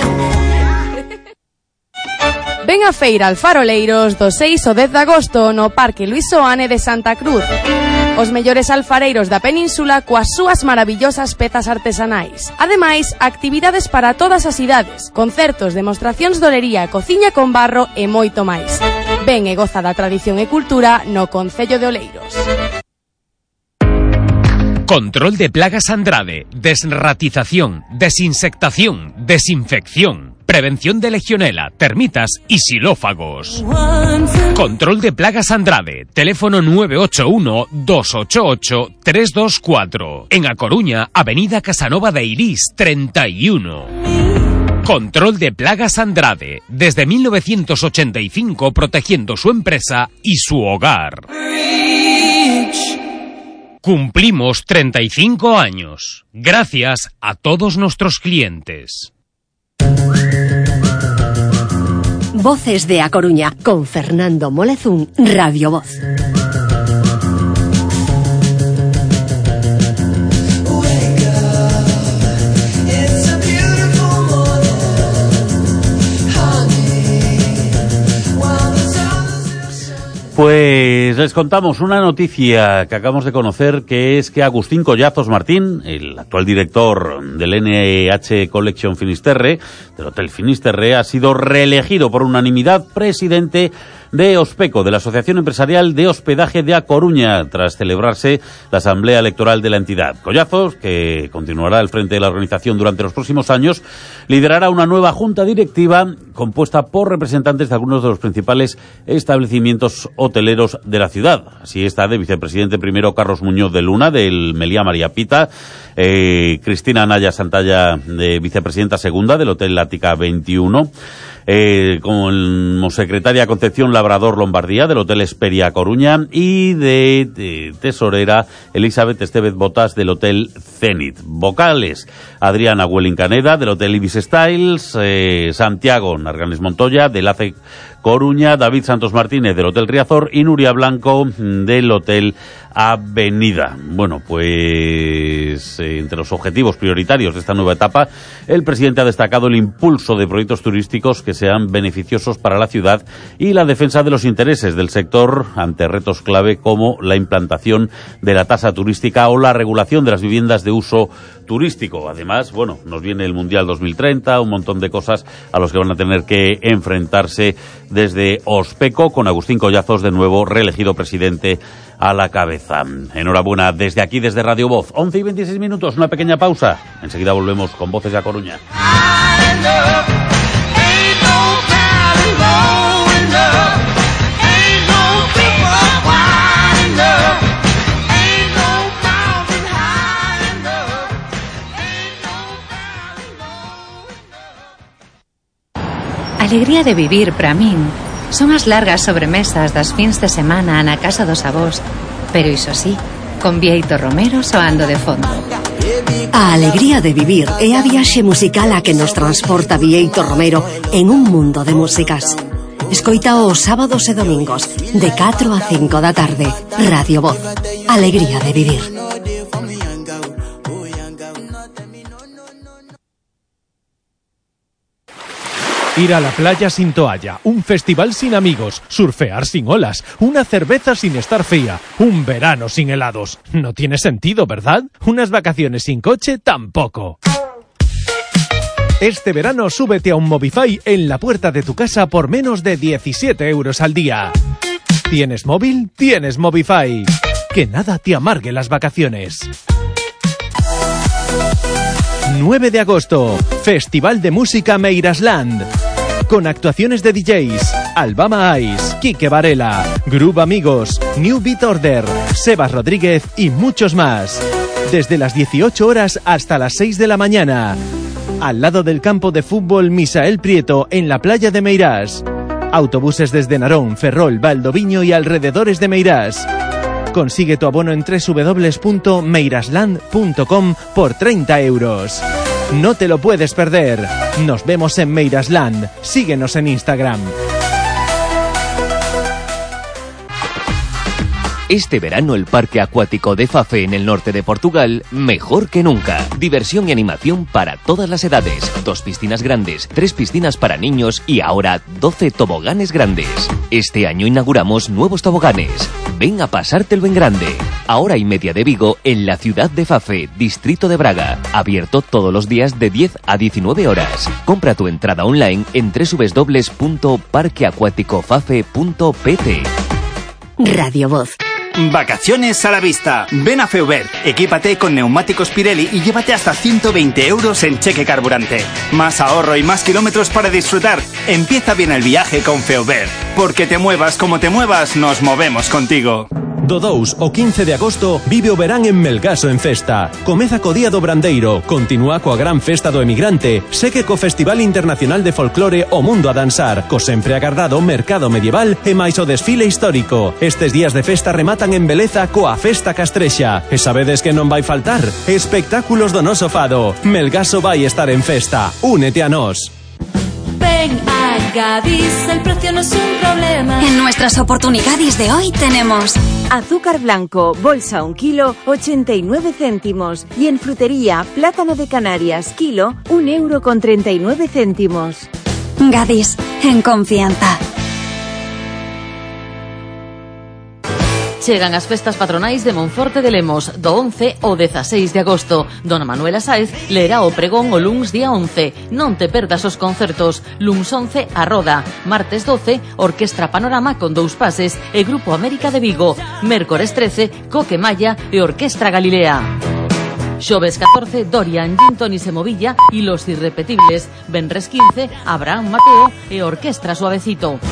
[SPEAKER 15] Ven a feira al Faroleiros do 6 ao 10 de agosto no Parque Luís Soane de Santa Cruz. Os mellores alfareiros da península coas súas maravillosas pezas artesanais. Ademais, actividades para todas as idades, concertos, demostracións de olería, cociña con barro e moito máis. Ven e goza da tradición e cultura no Concello de Oleiros.
[SPEAKER 16] Control de plagas Andrade, desratización, desinsectación, desinfección, prevención de legionela, termitas y xilófagos. Control de plagas Andrade, teléfono 981-288-324. En A Coruña, Avenida Casanova de Irís, 31. Control de plagas Andrade, desde 1985 protegiendo su empresa y su hogar. Cumplimos 35 años. Gracias a todos nuestros clientes.
[SPEAKER 1] Voces de A Coruña, con Fernando Molezún, Radio Voz.
[SPEAKER 2] Pues les contamos una noticia que acabamos de conocer, que es que Agustín Collazos Martín, el actual director del NH Collection Finisterre, del Hotel Finisterre, ha sido reelegido por unanimidad presidente de Ospeco, de la Asociación Empresarial de Hospedaje de A Coruña, tras celebrarse la asamblea electoral de la entidad. Collazos, que continuará al frente de la organización durante los próximos años, liderará una nueva junta directiva compuesta por representantes de algunos de los principales establecimientos hoteleros de la ciudad. Así está de vicepresidente primero Carlos Muñoz de Luna, del Meliá María Pita, Cristina Anaya Santalla, de vicepresidenta segunda del Hotel Lática 21, como secretaria Concepción Labrador Lombardía del Hotel Esperia Coruña, y de tesorera Elizabeth Estevez Botas del Hotel Zenit. Vocales: Adriana Huelin Caneda del Hotel Ibis Styles, Santiago Narganes Montoya del ACE Coruña, David Santos Martínez del Hotel Riazor y Nuria Blanco del Hotel Avenida. Bueno, pues entre los objetivos prioritarios de esta nueva etapa, el presidente ha destacado el impulso de proyectos turísticos que sean beneficiosos para la ciudad y la defensa de los intereses del sector ante retos clave como la implantación de la tasa turística o la regulación de las viviendas de uso turístico. Además, bueno, nos viene el Mundial 2030, un montón de cosas a los que van a tener que enfrentarse desde Ospeco, con Agustín Collazos de nuevo reelegido presidente a la cabeza. Enhorabuena desde aquí, desde Radio Voz. 11:26, una pequeña pausa. Enseguida volvemos con Voces de A Coruña.
[SPEAKER 17] Alegría de vivir para min son as largas sobremesas das fins de semana na casa dos avós, pero iso sí, con Bieito Romero soando de fondo.
[SPEAKER 1] A alegría de vivir é a viaxe musical a que nos transporta Bieito Romero en un mundo de músicas. Escoita os sábados e domingos de 4 a 5 da tarde. Radio Voz. Alegría de vivir.
[SPEAKER 10] Ir a la playa sin toalla, un festival sin amigos, surfear sin olas, una cerveza sin estar fría, un verano sin helados. No tiene sentido, ¿verdad? Unas vacaciones sin coche tampoco. Este verano súbete a un Movify en la puerta de tu casa por menos de 17 euros al día. ¿Tienes móvil? Tienes Movify. Que nada te amargue las vacaciones. 9 de agosto, Festival de Música Meirasland. Con actuaciones de DJs, Alabama Ice, Quique Varela, Groove Amigos, New Beat Order, Sebas Rodríguez y muchos más. Desde las 18 horas hasta las 6 de la mañana. Al lado del campo de fútbol Misael Prieto, en la playa de Meirás. Autobuses desde Narón, Ferrol, Valdoviño y alrededores de Meirás. Consigue tu abono en www.meirasland.com por 30 euros. No te lo puedes perder. Nos vemos en Meirasland. Síguenos en Instagram.
[SPEAKER 9] Este verano el Parque Acuático de Fafe en el norte de Portugal, mejor que nunca. Diversión y animación para todas las edades. 2 piscinas grandes, 3 piscinas para niños y ahora 12 toboganes grandes. Este año inauguramos nuevos toboganes. Ven a pasártelo en grande. A hora y media de Vigo, en la ciudad de Fafe, distrito de Braga. Abierto todos los días de 10 a 19 horas. Compra tu entrada online en www.parqueacuaticofafe.pt.
[SPEAKER 1] Radio Voz.
[SPEAKER 18] Vacaciones a la vista. Ven a Feubert, equípate con neumáticos Pirelli y llévate hasta 120 euros en cheque carburante. Más ahorro y más kilómetros para disfrutar. Empieza bien el viaje con Feubert. Porque te muevas como te muevas, nos movemos contigo.
[SPEAKER 10] Do 2 o 15 de agosto vive o verán en Melgaso en festa. Comeza co Día do Brandeiro, continúa coa gran festa do emigrante, segue co Festival Internacional de Folclore O Mundo a Dansar, co sempre agardado mercado medieval e máis o desfile histórico. Estes días de festa rematan en beleza coa Festa Castrexa. E sabedes que non vai faltar? Espectáculos do noso fado. Melgaso vai estar en festa. Únete a nós.
[SPEAKER 19] Ven a Gadis, el precio no es un problema.
[SPEAKER 20] En nuestras oportunidades de hoy tenemos
[SPEAKER 21] azúcar blanco, bolsa 1 kilo, 89 céntimos. Y en frutería, plátano de Canarias, kilo, 1,39 €.
[SPEAKER 20] Gadis, en confianza.
[SPEAKER 4] Chegan as festas patronais de Monforte de Lemos do 11 ao 16 de agosto. Dona Manuela Sáez lerá o pregón o luns día 11. Non te perdas os concertos. Luns 11 a Roda. Martes 12 Orquestra Panorama con 2 pases e Grupo América de Vigo. Mércores 13 Coque Maya e Orquestra Galilea. Xoves 14, Dorian, Gintoni e Movilla y Los Irrepetibles. Venres 15, Abraham Mateo e Orquestra Suavecito.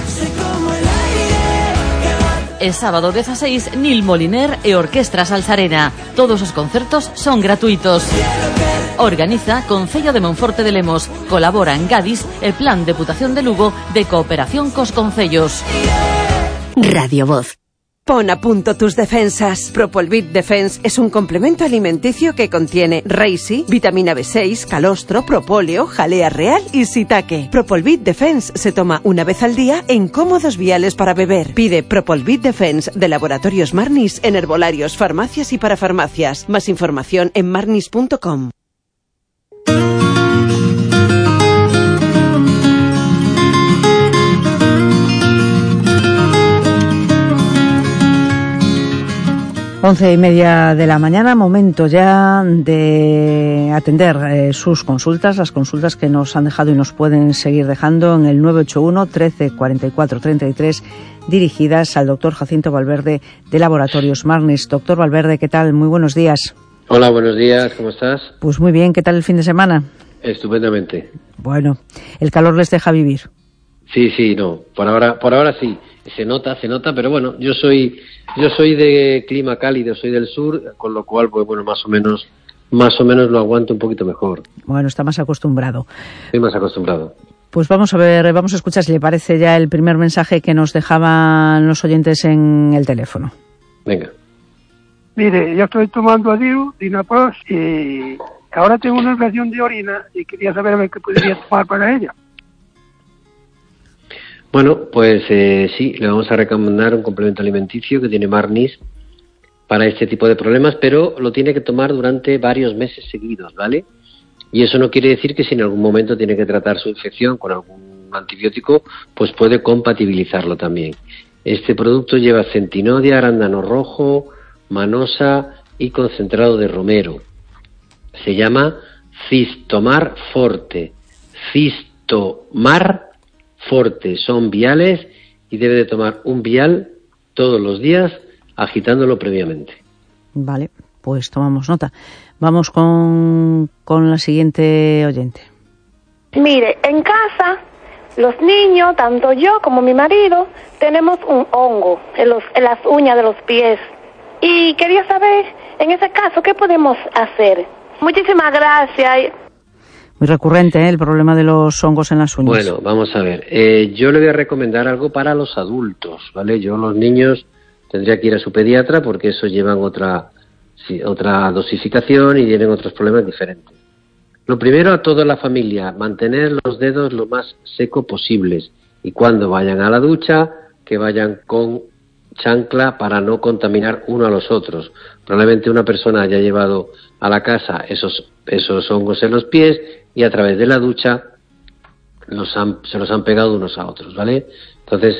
[SPEAKER 4] E sábado 16, Nil Moliner e Orquestra Salsarena. Todos os concertos son gratuitos. Organiza Concello de Monforte de Lemos. Colabora en Gadis e Plan Deputación de Lugo de cooperación cos concellos.
[SPEAKER 1] Radio Voz.
[SPEAKER 5] Pon a punto tus defensas. Propolvit Defense es un complemento alimenticio que contiene Reishi, vitamina B6, calostro, propóleo, jalea real y shiitake. Propolvit Defense se toma una vez al día en cómodos viales para beber. Pide Propolvit Defense de Laboratorios Marnis en herbolarios, farmacias y parafarmacias. Más información en marnis.com.
[SPEAKER 22] 11:30 de la mañana, momento ya de atender sus consultas, las consultas que nos han dejado y nos pueden seguir dejando en el 981 13 44 33, dirigidas al doctor Jacinto Valverde de Laboratorios Marnis. Doctor Valverde, ¿qué tal? Muy buenos días.
[SPEAKER 23] Hola, buenos días, ¿cómo estás?
[SPEAKER 22] Pues muy bien, ¿qué tal el fin de semana?
[SPEAKER 23] Estupendamente.
[SPEAKER 22] Bueno, ¿el calor les deja vivir?
[SPEAKER 23] Sí, no, por ahora sí. Se nota, pero bueno, yo soy de clima cálido, soy del sur, con lo cual, pues bueno, más o menos lo aguanto un poquito mejor.
[SPEAKER 22] Bueno, está más acostumbrado.
[SPEAKER 23] Estoy más acostumbrado.
[SPEAKER 22] Pues vamos a escuchar si le parece ya el primer mensaje que nos dejaban los oyentes en el teléfono.
[SPEAKER 23] Venga.
[SPEAKER 24] Mire, yo estoy tomando Adiu, Dinapros, y ahora tengo una infección de orina y quería saber a ver qué podría tomar para ella.
[SPEAKER 23] Bueno, pues sí, le vamos a recomendar un complemento alimenticio que tiene Marnis para este tipo de problemas, pero lo tiene que tomar durante varios meses seguidos, ¿vale? Y eso no quiere decir que si en algún momento tiene que tratar su infección con algún antibiótico, pues puede compatibilizarlo también. Este producto lleva centinodia, arándano rojo, manosa y concentrado de romero. Se llama Cistomar Forte. Cistomar Forte, son viales y debe de tomar un vial todos los días agitándolo previamente.
[SPEAKER 22] Vale, pues tomamos nota. Vamos con la siguiente oyente.
[SPEAKER 25] Mire, en casa los niños, tanto yo como mi marido, tenemos un hongo en las uñas de los pies. Y quería saber, en ese caso, ¿qué podemos hacer? Muchísimas gracias.
[SPEAKER 22] Muy recurrente, el problema de los hongos en las uñas.
[SPEAKER 23] Bueno, vamos a ver. Yo le voy a recomendar algo para los adultos, ¿vale? Yo los niños tendría que ir a su pediatra porque eso llevan otra dosificación y tienen otros problemas diferentes. Lo primero, a toda la familia, mantener los dedos lo más seco posibles y cuando vayan a la ducha, que vayan con chancla para no contaminar uno a los otros. Probablemente una persona haya llevado a la casa esos hongos en los pies y a través de la ducha se los han pegado unos a otros, ¿vale? Entonces,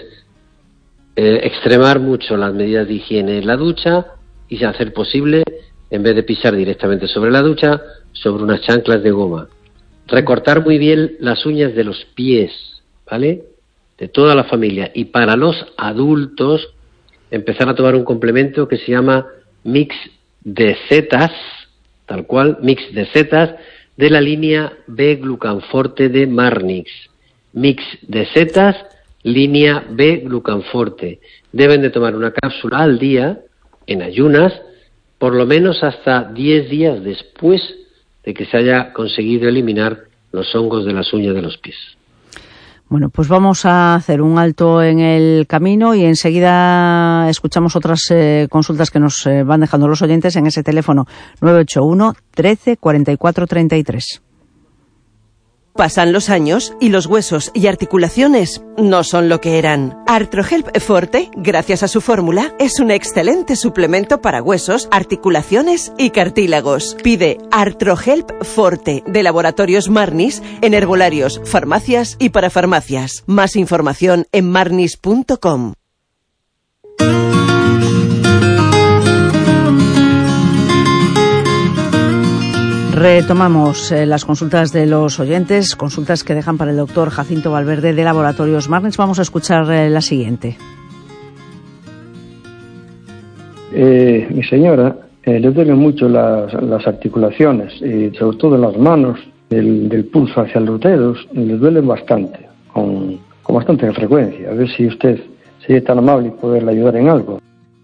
[SPEAKER 23] extremar mucho las medidas de higiene en la ducha y hacer posible, en vez de pisar directamente sobre la ducha, sobre unas chanclas de goma. Recortar muy bien las uñas de los pies, ¿vale? De toda la familia. Y para los adultos, empezar a tomar un complemento que se llama Mix de Zetas, tal cual, Mix de Zetas, de la línea B-Glucanforte de Marnix. Mix de Zetas, línea B-Glucanforte. Deben de tomar una cápsula al día, en ayunas, por lo menos hasta 10 días después de que se haya conseguido eliminar los hongos de las uñas de los pies.
[SPEAKER 22] Bueno, pues vamos a hacer un alto en el camino y enseguida escuchamos otras consultas que nos van dejando los oyentes en ese teléfono 981 13 44 33.
[SPEAKER 5] Pasan los años y los huesos y articulaciones no son lo que eran. Artrohelp Forte, gracias a su fórmula, es un excelente suplemento para huesos, articulaciones y cartílagos. Pide Artrohelp Forte de Laboratorios Marnis en herbolarios, farmacias y parafarmacias. Más información en marnis.com.
[SPEAKER 22] Retomamos las consultas de los oyentes, consultas que dejan para el doctor Jacinto Valverde de Laboratorios Marnix. Vamos a escuchar la siguiente.
[SPEAKER 6] Mi señora le duelen mucho las articulaciones, y sobre todo las manos, del pulso hacia los dedos, le duelen bastante, con bastante frecuencia. A ver si usted sería tan amable y poderle ayudar en algo.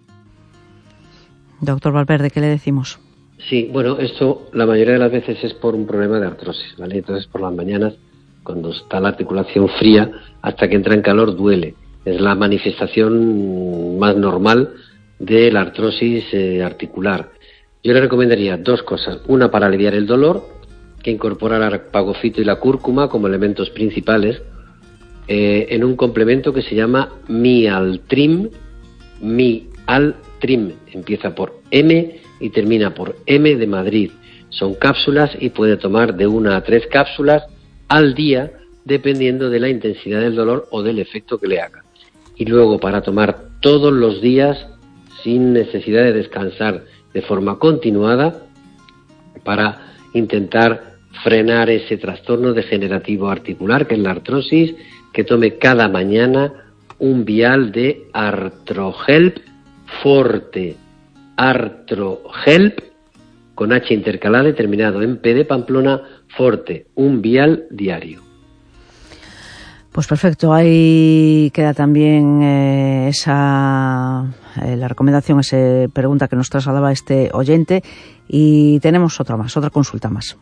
[SPEAKER 22] Doctor Valverde, ¿qué le decimos?
[SPEAKER 23] Sí, bueno, esto la mayoría de las veces es por un problema de artrosis, ¿vale? Entonces por las mañanas, cuando está la articulación fría, hasta que entra en calor duele. Es la manifestación más normal de la artrosis articular. Yo le recomendaría dos cosas. Una, para aliviar el dolor, que incorpora el pagofito y la cúrcuma como elementos principales en un complemento que se llama Mialtrim. Mialtrim empieza por M y termina por M de Madrid. Son cápsulas y puede tomar de 1 a 3 cápsulas al día, dependiendo de la intensidad del dolor o del efecto que le haga. Y luego, para tomar todos los días sin necesidad de descansar de forma continuada, para intentar frenar ese trastorno degenerativo articular que es la artrosis, que tome cada mañana un vial de Artrohelp Forte. Artrohelp, con H intercalada y terminado en P de Pamplona, Forte, un vial diario.
[SPEAKER 22] Pues perfecto, ahí queda también la recomendación, esa pregunta que nos trasladaba este oyente, y tenemos otra consulta más.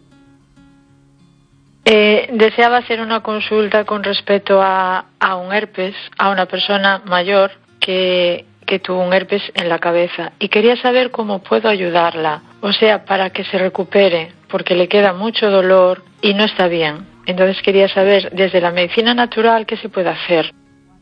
[SPEAKER 7] Deseaba hacer una consulta con respecto a un herpes, a una persona mayor que tuvo un herpes en la cabeza, y quería saber cómo puedo ayudarla, o sea, para que se recupere, porque le queda mucho dolor y no está bien. Entonces quería saber, desde la medicina natural, ¿qué se puede hacer?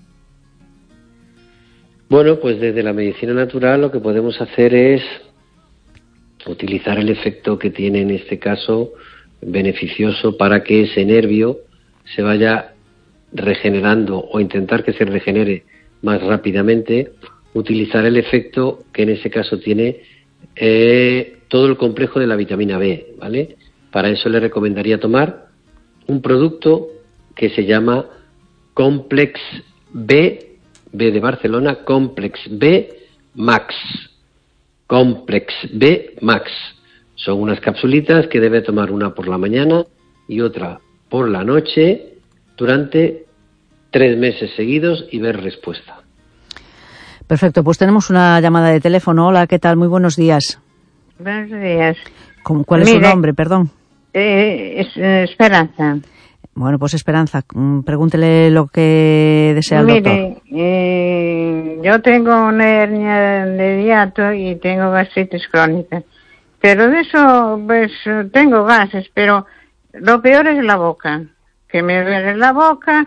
[SPEAKER 23] Bueno, pues desde la medicina natural lo que podemos hacer es utilizar el efecto que tiene en este caso beneficioso para que ese nervio se vaya regenerando o intentar que se regenere más rápidamente, utilizar el efecto que en ese caso tiene todo el complejo de la vitamina B, ¿vale? Para eso le recomendaría tomar un producto que se llama Complex B de Barcelona, Complex B Max. Complex B Max. Son unas capsulitas que debe tomar, una por la mañana y otra por la noche, durante 3 meses seguidos, y ver respuesta.
[SPEAKER 22] Perfecto, pues tenemos una llamada de teléfono. Hola, ¿qué tal? Muy buenos días.
[SPEAKER 8] Buenos días.
[SPEAKER 22] ¿Cuál es su nombre, perdón?
[SPEAKER 8] Esperanza.
[SPEAKER 22] Bueno, pues Esperanza, pregúntele lo que desea el doctor.
[SPEAKER 8] Yo tengo una hernia de hiato y tengo gastritis crónica. Pero de eso, pues, tengo gases, pero lo peor es la boca. Que me duele la boca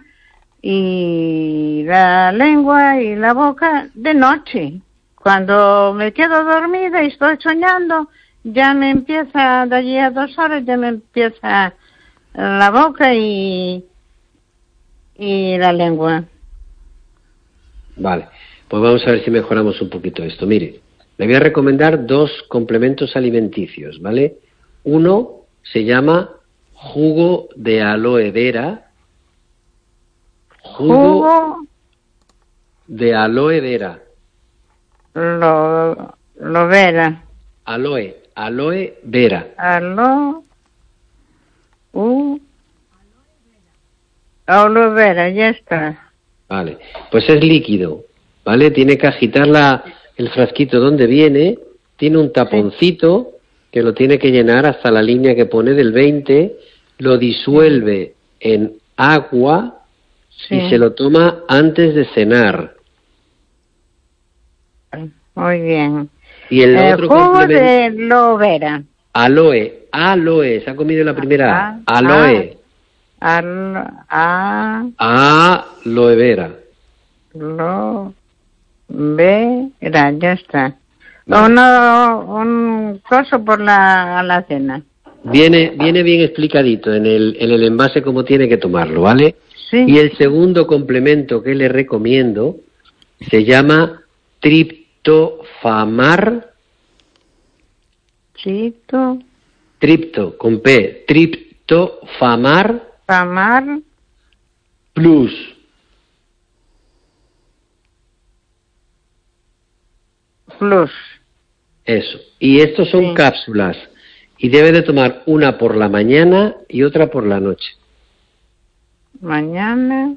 [SPEAKER 8] y la lengua y la boca de noche. Cuando me quedo dormida y estoy soñando, ya me empieza, de allí a 2 horas, ya me empieza la boca y la lengua.
[SPEAKER 23] Vale, pues vamos a ver si mejoramos un poquito esto. Mire, le voy a recomendar 2 complementos alimenticios, ¿vale? Uno se llama jugo de aloe vera. Jugo de aloe vera.
[SPEAKER 8] Lo vera.
[SPEAKER 23] Aloe vera.
[SPEAKER 8] Aloe vera, ya está.
[SPEAKER 23] Vale, pues es líquido, ¿vale? Tiene que agitar el frasquito donde viene, tiene un taponcito que lo tiene que llenar hasta la línea que pone del 20, lo disuelve en agua y se lo toma antes de cenar.
[SPEAKER 8] Muy bien.
[SPEAKER 23] Y el otro
[SPEAKER 8] jugo de aloe vera.
[SPEAKER 23] Aloe, se ha comido la primera. Aloe. Aloe vera.
[SPEAKER 8] Aloe vera, ya está.
[SPEAKER 23] Vale.
[SPEAKER 8] Un coso por la cena.
[SPEAKER 23] Viene bien explicadito en el envase cómo tiene que tomarlo, ¿vale?
[SPEAKER 8] Sí.
[SPEAKER 23] Y el segundo complemento que le recomiendo se llama Triptofamar. Tripto, con P, Triptofamar.
[SPEAKER 8] Famar.
[SPEAKER 23] Plus.
[SPEAKER 8] Plus.
[SPEAKER 23] Eso. Y estos son cápsulas. Y debe de tomar una por la mañana y otra por la noche.
[SPEAKER 8] Mañana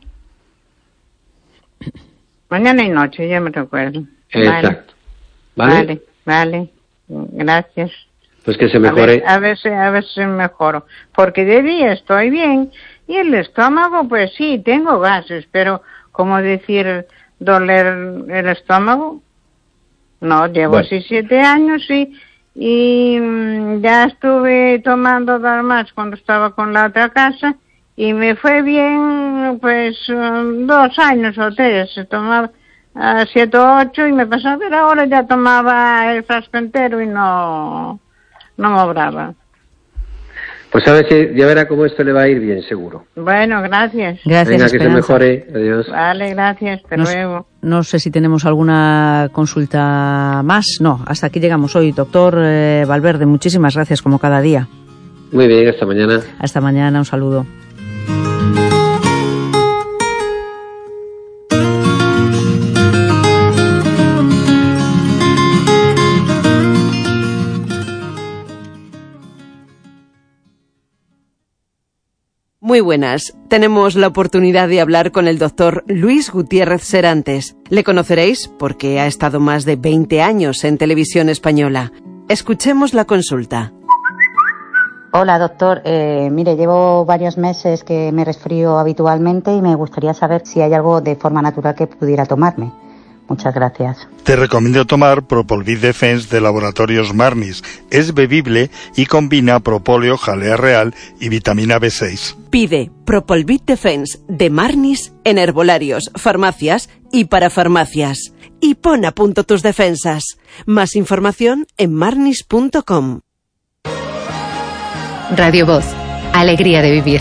[SPEAKER 8] y noche, ya me recuerdo.
[SPEAKER 23] Exacto. ¿Vale?
[SPEAKER 8] Vale. Gracias.
[SPEAKER 23] Pues que se mejore.
[SPEAKER 8] A ver si mejoro. Porque de día estoy bien y el estómago, pues sí, tengo gases, pero como decir doler el estómago, no, llevo así 7 años y ya estuve tomando Dalmax cuando estaba con la otra casa y me fue bien, pues 2 años o 3, tomaba 7 o 8 y me pasaba, pero ahora ya tomaba el frasco entero y no me obraba.
[SPEAKER 23] Pues a ver si ya verá cómo esto le va a ir bien, seguro.
[SPEAKER 8] Bueno, gracias.
[SPEAKER 22] Gracias,
[SPEAKER 23] Venga,
[SPEAKER 22] Esperanza.
[SPEAKER 23] que se mejore. Adiós.
[SPEAKER 8] Vale, gracias. Hasta luego.
[SPEAKER 22] No sé si tenemos alguna consulta más. No, hasta aquí llegamos hoy. Doctor Valverde, muchísimas gracias como cada día.
[SPEAKER 23] Muy bien, hasta mañana.
[SPEAKER 22] Hasta mañana, un saludo.
[SPEAKER 5] Muy buenas. Tenemos la oportunidad de hablar con el doctor Luis Gutiérrez Serantes. Le conoceréis porque ha estado más de 20 años en Televisión Española. Escuchemos la consulta.
[SPEAKER 3] Hola, doctor. Mire, llevo varios meses que me resfrío habitualmente y me gustaría saber si hay algo de forma natural que pudiera tomarme. Muchas gracias.
[SPEAKER 11] Te recomiendo tomar Propolvid Defense de Laboratorios Marnis. Es bebible y combina propóleo, jalea real y vitamina B6.
[SPEAKER 5] Pide Propolvid Defense de Marnis en herbolarios, farmacias y para farmacias. Y pon a punto tus defensas. Más información en marnis.com.
[SPEAKER 17] Radio Voz. Alegría de vivir.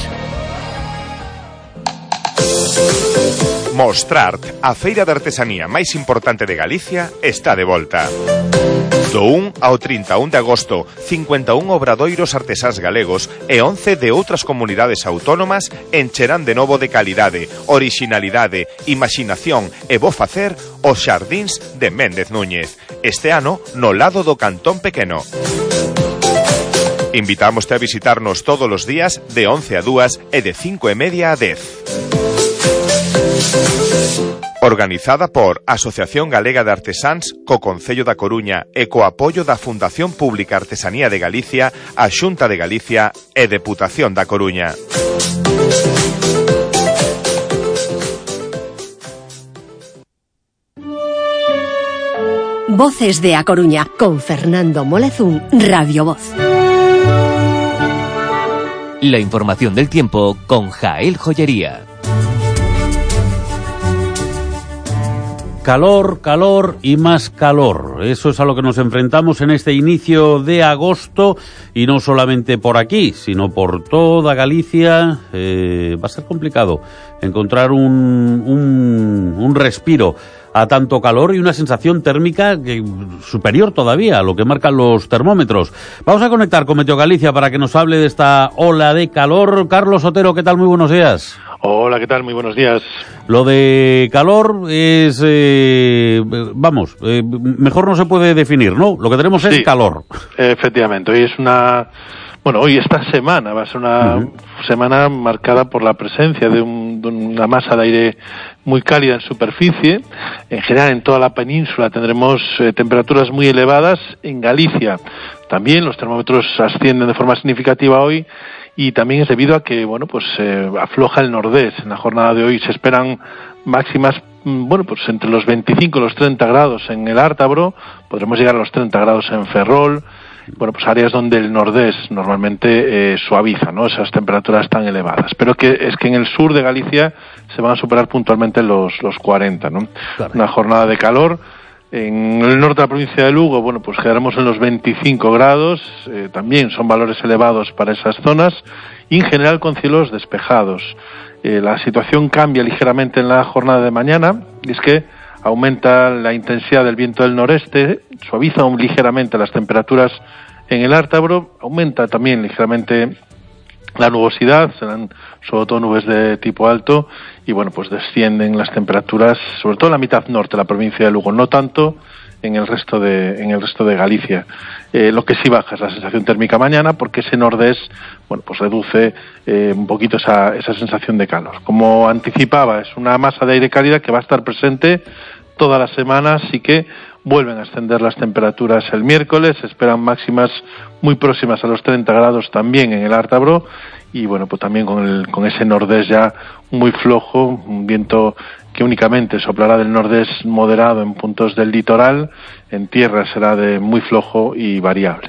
[SPEAKER 12] Mostrart, a feira de artesanía máis importante de Galicia, está de volta. Do 1 ao 31 de agosto, 51 obradoiros artesáns galegos e 11 de outras comunidades autónomas encherán de novo de calidade, orixinalidade, imaxinación e bo facer os xardíns de Méndez Núñez. Este ano, no lado do Cantón Pequeno. Invitámoste a visitarnos todos os días de 11 a 2 e de 5:30 a 10. Organizada por Asociación Galega de Artesáns co Concello da Coruña e co apoio da Fundación Pública Artesanía de Galicia, a Xunta de Galicia e Deputación da Coruña.
[SPEAKER 1] Voces de A Coruña con Fernando Molezún, Radio Voz.
[SPEAKER 9] La información del tiempo con Jael Joyería.
[SPEAKER 2] Calor, calor y más calor. Eso es a lo que nos enfrentamos en este inicio de agosto y no solamente por aquí, sino por toda Galicia. Va a ser complicado encontrar un respiro a tanto calor y una sensación térmica superior todavía a lo que marcan los termómetros. Vamos a conectar con Meteo Galicia para que nos hable de esta ola de calor. Carlos Otero, ¿qué tal? Muy buenos días.
[SPEAKER 13] Hola, ¿qué tal? Muy buenos días.
[SPEAKER 2] Lo de calor es, mejor no se puede definir, ¿no? Lo que tenemos es calor.
[SPEAKER 13] Efectivamente, hoy esta semana va a ser una semana marcada por la presencia de una masa de aire muy cálida en superficie. En general, en toda la península tendremos temperaturas muy elevadas. En Galicia también los termómetros ascienden de forma significativa hoy. Y también es debido a que, afloja el nordés. En la jornada de hoy se esperan máximas, entre los 25 y los 30 grados en el Ártabro. Podremos llegar a los 30 grados en Ferrol. Áreas donde el nordés normalmente suaviza, ¿no? Esas temperaturas tan elevadas. Pero es que en el sur de Galicia se van a superar puntualmente los 40, ¿no? Claro. Una jornada de calor. En el norte de la provincia de Lugo, quedaremos en los 25 grados, también son valores elevados para esas zonas, y en general con cielos despejados. La situación cambia ligeramente en la jornada de mañana, y es que aumenta la intensidad del viento del noreste, suaviza ligeramente las temperaturas En el Ártabro aumenta también ligeramente la nubosidad, serán sobre todo nubes de tipo alto y bueno, pues descienden las temperaturas, sobre todo en la mitad norte de la provincia de Lugo, no tanto en el resto de Galicia. Lo que sí baja es la sensación térmica mañana, porque ese nordés, bueno, pues reduce un poquito esa sensación de calor. Como anticipaba, es una masa de aire cálida que va a estar presente toda la semana, así que vuelven a ascender las temperaturas el miércoles, se esperan máximas muy próximas a los 30 grados también en el Ártabro, y bueno, pues también con ese nordés ya muy flojo, un viento que únicamente soplará del nordés moderado en puntos del litoral, en tierra será de muy flojo y variable.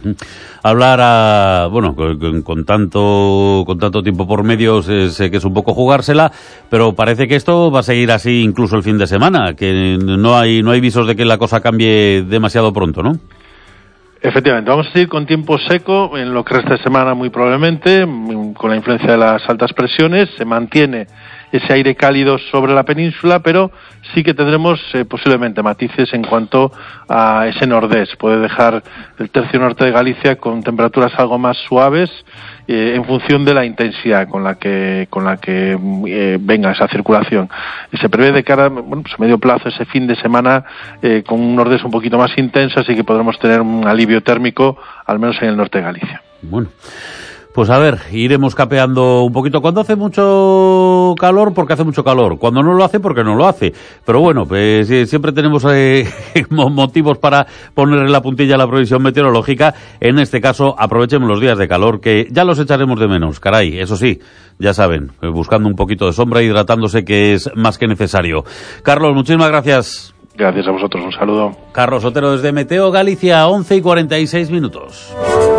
[SPEAKER 2] Hablar con tanto tiempo por medio, sé que es un poco jugársela, pero parece que esto va a seguir así incluso el fin de semana, que no hay visos de que la cosa cambie demasiado pronto, ¿no?
[SPEAKER 13] Efectivamente, vamos a seguir con tiempo seco en lo que resta de semana muy probablemente, con la influencia de las altas presiones. Se mantiene ese aire cálido sobre la península, pero sí que tendremos posiblemente matices en cuanto a ese nordés. Puede dejar el tercio norte de Galicia con temperaturas algo más suaves en función de la intensidad con la que venga esa circulación. Se prevé de cara, pues a medio plazo, ese fin de semana con un nordés un poquito más intenso, así que podremos tener un alivio térmico, al menos en el norte de Galicia.
[SPEAKER 2] Bueno, pues a ver, iremos capeando un poquito. Cuando hace mucho calor, porque hace mucho calor. Cuando no lo hace, porque no lo hace. Pero bueno, pues siempre tenemos motivos para ponerle la puntilla a la previsión meteorológica. En este caso, aprovechemos los días de calor, que ya los echaremos de menos. Caray, eso sí, ya saben, buscando un poquito de sombra, hidratándose, que es más que necesario. Carlos, muchísimas gracias.
[SPEAKER 13] Gracias a vosotros, un saludo.
[SPEAKER 2] Carlos Otero desde Meteo Galicia, 11:46.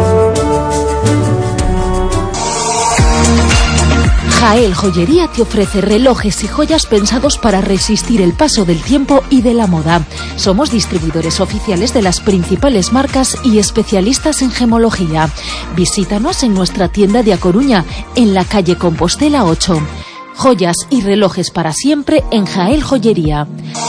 [SPEAKER 10] Jael Joyería te ofrece relojes y joyas pensados para resistir el paso del tiempo y de la moda. Somos distribuidores oficiales de las principales marcas y especialistas en gemología. Visítanos en nuestra tienda de A Coruña, en la calle Compostela 8. Joyas y relojes para siempre en Jael Joyería.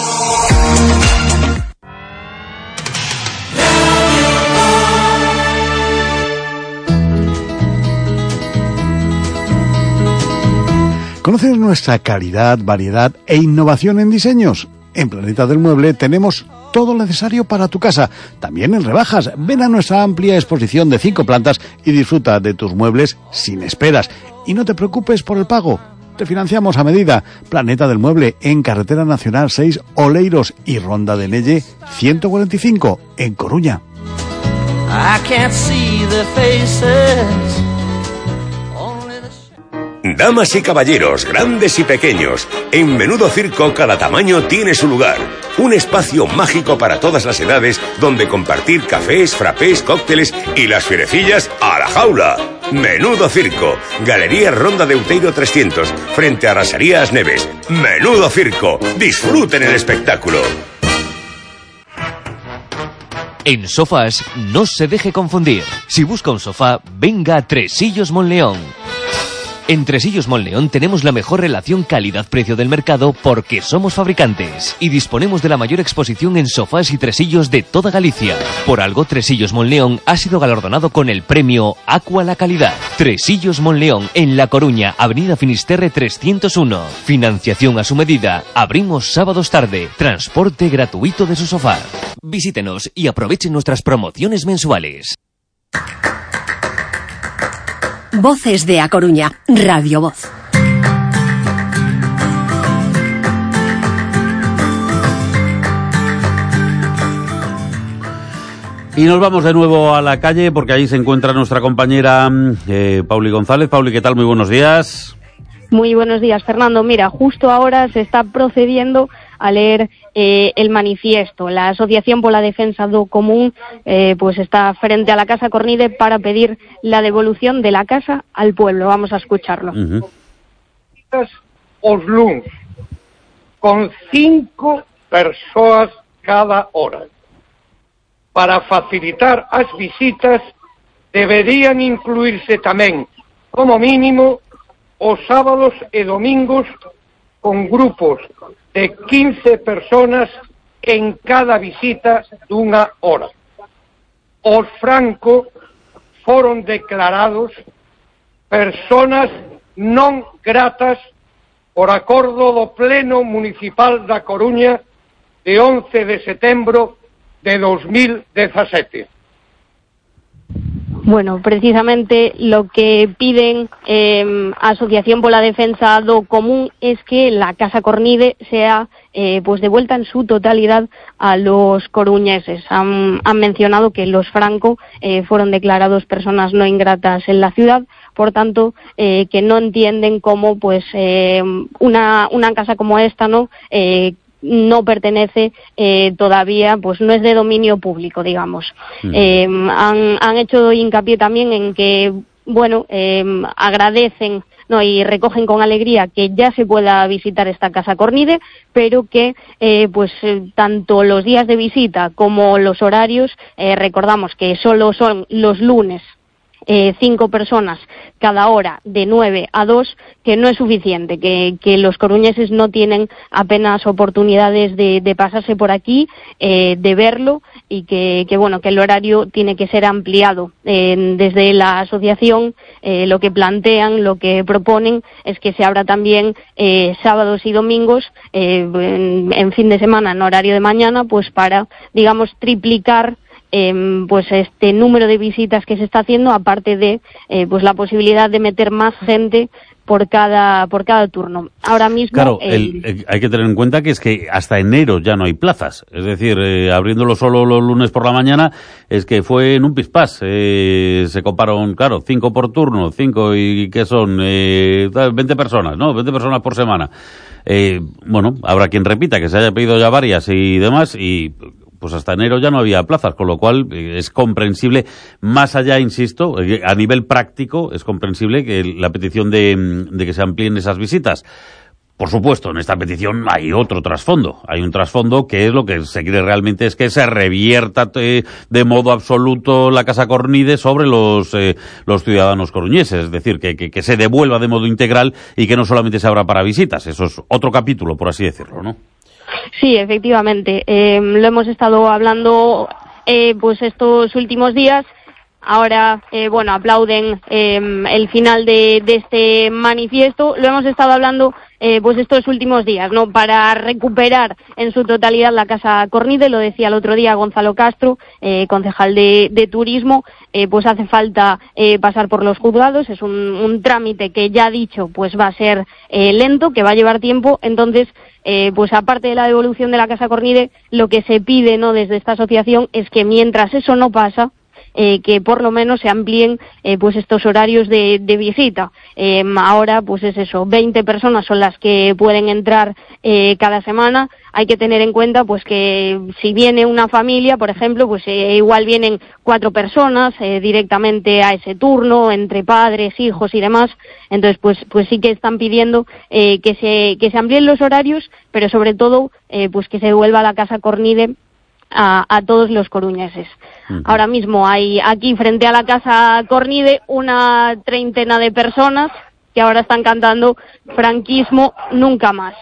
[SPEAKER 14] ¿Conoces nuestra calidad, variedad e innovación en diseños? En Planeta del Mueble tenemos todo lo necesario para tu casa, también en rebajas. Ven a nuestra amplia exposición de 5 plantas y disfruta de tus muebles sin esperas. Y no te preocupes por el pago, te financiamos a medida. Planeta del Mueble, en Carretera Nacional 6, Oleiros, y Ronda de Nelle 145, en Coruña.
[SPEAKER 15] I can't see the faces.
[SPEAKER 16] Damas y caballeros, grandes y pequeños, en Menudo Circo cada tamaño tiene su lugar. Un espacio mágico para todas las edades, donde compartir cafés, frappés, cócteles y las fierecillas a la jaula. Menudo Circo, Galería Ronda de Outeiro 300, frente a Rasarías Neves. Menudo Circo, disfruten el espectáculo.
[SPEAKER 9] En sofás, no se deje confundir. Si busca un sofá, venga a Tresillos Monleón. En Tresillos Monleón tenemos la mejor relación calidad-precio del mercado, porque somos fabricantes y disponemos de la mayor exposición en sofás y tresillos de toda Galicia. Por algo, Tresillos Monleón ha sido galardonado con el premio Aqua la Calidad. Tresillos Monleón, en La Coruña, Avenida Finisterre 301. Financiación a su medida. Abrimos sábados tarde. Transporte gratuito de su sofá. Visítenos y aprovechen nuestras promociones mensuales.
[SPEAKER 1] Voces de A Coruña, Radio Voz.
[SPEAKER 2] Y nos vamos de nuevo a la calle, porque ahí se encuentra nuestra compañera Pauli González. Pauli, ¿qué tal? Muy buenos días.
[SPEAKER 18] Muy buenos días, Fernando. Mira, justo ahora se está procediendo a leer el manifiesto. La Asociación por la Defensa do Común pues está frente a la Casa Cornide para pedir la devolución de la casa al pueblo. Vamos a escucharlo.
[SPEAKER 26] Os luns, con 5 persoas cada hora. Para facilitar as visitas, deberían incluirse tamén, como mínimo, os sábados e domingos, con grupos de 15 personas en cada visita dunha hora. os Franco foron declarados personas non gratas por acordo do Pleno Municipal da Coruña de 11 de setembro de 2017.
[SPEAKER 18] Bueno, precisamente lo que piden Asociación pola Defensa do Común es que la Casa Cornide sea pues devuelta en su totalidad a los coruñeses. Han mencionado que los Franco fueron declarados personas no ingratas en la ciudad, por tanto que no entienden cómo pues una casa como esta no pertenece todavía, pues no es de dominio público, digamos. Han hecho hincapié también en que, bueno, agradecen y recogen con alegría que ya se pueda visitar esta Casa Cornide, pero que tanto los días de visita como los horarios, recordamos que solo son los lunes 5 personas cada hora de 9 a 2, que no es suficiente, que los coruñeses no tienen apenas oportunidades de pasarse por aquí, de verlo, y que el horario tiene que ser ampliado. Desde la asociación lo que plantean, lo que proponen es que se abra también sábados y domingos en fin de semana en horario de mañana, pues para, digamos, triplicar este número de visitas que se está haciendo, aparte de la posibilidad de meter más gente por cada turno. Ahora mismo...
[SPEAKER 2] Claro, hay que tener en cuenta que es que hasta enero ya no hay plazas. Es decir, abriéndolo solo los lunes por la mañana, es que fue en un pispás. Se coparon, claro, 5 por turno, 5 y ¿qué son? 20 personas, ¿no? 20 personas por semana. Habrá quien repita, que se haya pedido ya varias y demás, y pues hasta enero ya no había plazas, con lo cual es comprensible, más allá, insisto, a nivel práctico, es comprensible que la petición de que se amplíen esas visitas. Por supuesto, en esta petición hay otro trasfondo. Hay un trasfondo que es lo que se quiere realmente, es que se revierta de modo absoluto la Casa Cornide sobre los ciudadanos coruñeses. Es decir, que se devuelva de modo integral y que no solamente se abra para visitas. Eso es otro capítulo, por así decirlo, ¿no?
[SPEAKER 18] Sí, efectivamente. Lo hemos estado hablando estos últimos días. Ahora, aplauden el final de este manifiesto. Lo hemos estado hablando estos últimos días, ¿no? Para recuperar en su totalidad la Casa Cornide, lo decía el otro día Gonzalo Castro, concejal de Turismo, hace falta pasar por los juzgados. Es un trámite que ya ha dicho va a ser lento, que va a llevar tiempo. Entonces, aparte de la devolución de la Casa Cornide, lo que se pide, ¿no?, desde esta asociación es que mientras eso no pasa, que por lo menos se amplíen estos horarios de visita. Ahora es eso, 20 personas son las que pueden entrar cada semana. Hay que tener en cuenta que si viene una familia, por ejemplo, igual vienen 4 personas directamente a ese turno, entre padres, hijos y demás. Entonces pues sí que están pidiendo que se amplíen los horarios, pero sobre todo que se devuelva la Casa Cornide a todos los coruñeses. Ahora mismo hay aquí frente a la Casa Cornide una treintena de personas que ahora están cantando "Franquismo nunca más".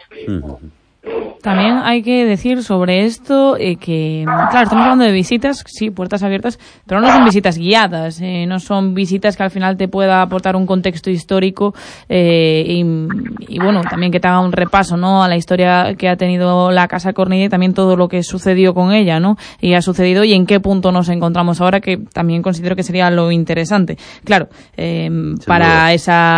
[SPEAKER 4] También hay que decir sobre esto que, claro, estamos hablando de visitas, sí, puertas abiertas, pero no son visitas guiadas, no son visitas que al final te pueda aportar un contexto histórico y bueno, también que te haga un repaso, ¿no?, a la historia que ha tenido la Casa Cornide y también todo lo que sucedió con ella, ¿no?, y ha sucedido y en qué punto nos encontramos ahora, que también considero que sería lo interesante. Claro, para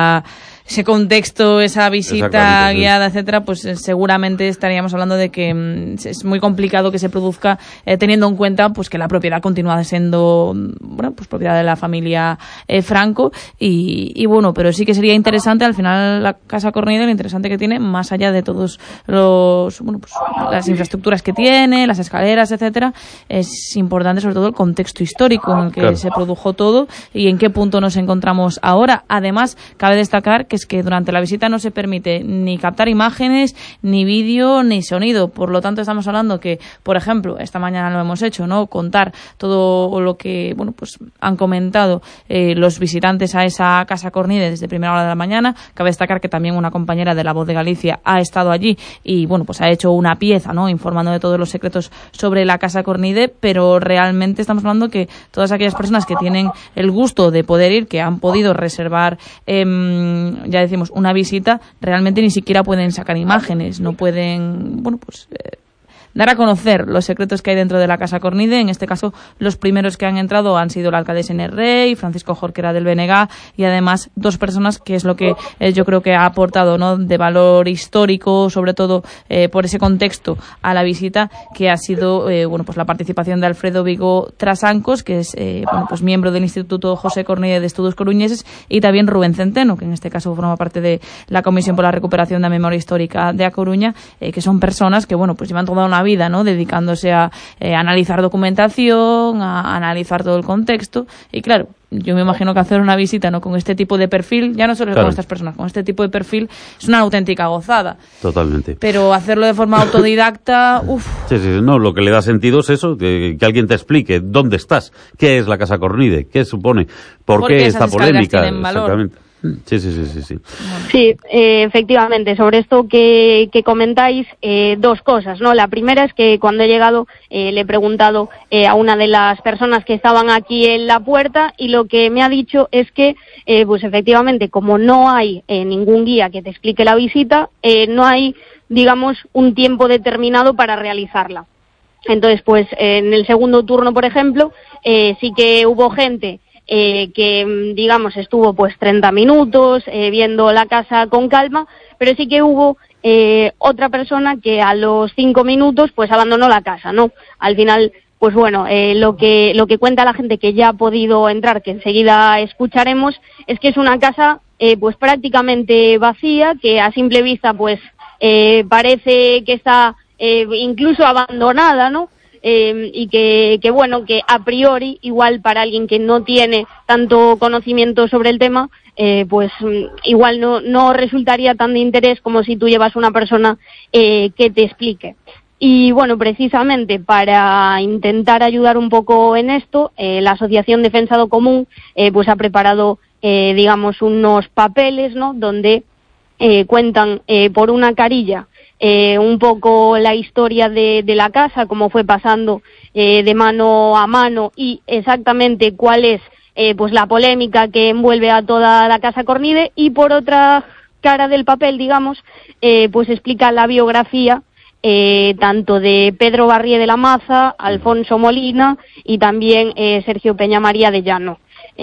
[SPEAKER 4] ese contexto, esa visita guiada, etcétera, seguramente estaríamos hablando de que es muy complicado que se produzca teniendo en cuenta que la propiedad continúa siendo propiedad de la familia Franco y pero sí que sería interesante al final la Casa Cornide, lo interesante que tiene, más allá de todos las infraestructuras que tiene, las escaleras, etcétera, es importante sobre todo el contexto histórico en el que se produjo todo y en qué punto nos encontramos ahora. Además, cabe destacar que es que durante la visita no se permite ni captar imágenes, ni vídeo, ni sonido. Por lo tanto, estamos hablando que, por ejemplo, esta mañana lo hemos hecho, ¿no? Contar todo lo que, bueno, pues han comentado los visitantes a esa Casa Cornide desde primera hora de la mañana. Cabe destacar que también una compañera de La Voz de Galicia ha estado allí y, bueno, pues ha hecho una pieza, ¿no? Informando de todos los secretos sobre la Casa Cornide, pero realmente estamos hablando que todas aquellas personas que tienen el gusto de poder ir, que han podido reservar, ya decimos, una visita, realmente ni siquiera pueden sacar imágenes, no pueden, bueno, pues dar a conocer los secretos que hay dentro de la Casa Cornide. En este caso, los primeros que han entrado han sido la alcaldesa Inés Rey, Francisco Jorquera del BNG y además dos personas que es lo que yo creo que ha aportado, ¿no?, de valor histórico, sobre todo por ese contexto a la visita, que ha sido bueno, pues la participación de Alfredo Vigo Trasancos, que es bueno, pues miembro del Instituto José Cornide de Estudios Coruñeses, y también Rubén Centeno, que en este caso forma parte de la Comisión por la Recuperación de la Memoria Histórica de A Coruña, que son personas que, bueno, pues llevan toda una vida, ¿no?, dedicándose a analizar documentación, a analizar todo el contexto. Y claro, yo me imagino que hacer una visita, ¿no?, con este tipo de perfil, ya no solo con estas personas, con este tipo de perfil, es una auténtica gozada.
[SPEAKER 2] Totalmente.
[SPEAKER 4] Pero hacerlo de forma autodidacta, uff.
[SPEAKER 2] Sí, no, lo que le da sentido es eso, que alguien te explique dónde estás, qué es la Casa Cornide, qué supone, por qué esta polémica. Exactamente. Sí.
[SPEAKER 18] Sí, efectivamente. Sobre esto que comentáis, dos cosas, ¿no? La primera es que cuando he llegado le he preguntado a una de las personas que estaban aquí en la puerta y lo que me ha dicho es que, pues efectivamente, como no hay ningún guía que te explique la visita, no hay, digamos, un tiempo determinado para realizarla. Entonces, pues en el segundo turno, por ejemplo, sí que hubo gente que, digamos, estuvo pues 30 minutos viendo la casa con calma, pero sí que hubo otra persona que a los 5 minutos pues abandonó la casa, ¿no? Al final, pues bueno, lo que cuenta la gente que ya ha podido entrar, que enseguida escucharemos, es que es una casa pues prácticamente vacía, que a simple vista pues parece que está incluso abandonada, ¿no? Y que bueno, que a priori, igual para alguien que no tiene tanto conocimiento sobre el tema, pues igual no resultaría tan de interés como si tú llevas una persona que te explique. Y bueno, precisamente para intentar ayudar un poco en esto, la Asociación Defensa do Común pues ha preparado, digamos, unos papeles, ¿no?, donde cuentan por una carilla un poco la historia de la casa, cómo fue pasando de mano a mano y exactamente cuál es pues la polémica que envuelve a toda la Casa Cornide, y por otra cara del papel, digamos, pues explica la biografía tanto de Pedro Barrié de la Maza, Alfonso Molina y también Sergio Peña María de Llano.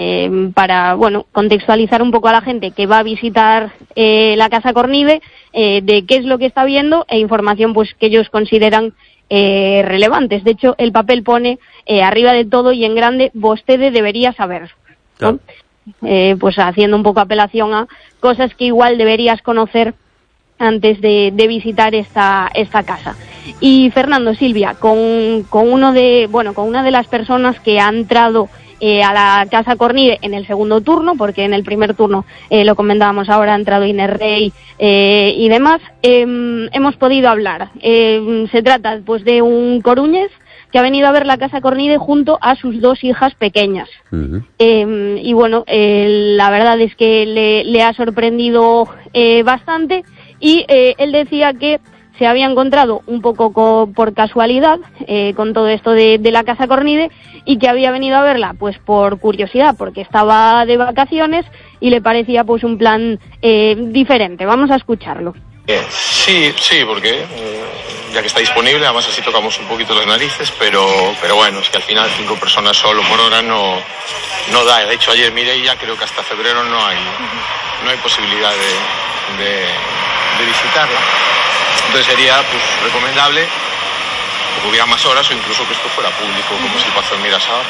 [SPEAKER 18] Para, bueno, contextualizar un poco a la gente que va a visitar la Casa Cornide de qué es lo que está viendo e información pues que ellos consideran relevantes. De hecho, el papel pone arriba de todo y en grande: vostede debería saber, ¿no? Claro. Pues haciendo un poco apelación a cosas que igual deberías conocer antes de visitar esta casa. Y Fernando, Silvia, con una de las personas que ha entrado a la Casa Cornide en el segundo turno, porque en el primer turno, lo comentábamos ahora, ha entrado Inés Rey y demás, hemos podido hablar. Se trata pues de un coruñés que ha venido a ver la Casa Cornide junto a sus dos hijas pequeñas. Uh-huh. Y bueno, la verdad es que le ha sorprendido bastante, y él decía que se había encontrado un poco por casualidad con todo esto de la Casa Cornide, y que había venido a verla pues por curiosidad, porque estaba de vacaciones y le parecía pues un plan diferente. Vamos a escucharlo.
[SPEAKER 6] Sí, porque ya que está disponible, además así tocamos un poquito las narices, pero bueno, es que al final 5 personas solo por hora no da. De hecho, ayer miré y ya creo que hasta febrero no hay posibilidad de visitarla. Entonces sería pues recomendable que hubiera más horas, o incluso que esto fuera público, como es el Pazo del Mirasal.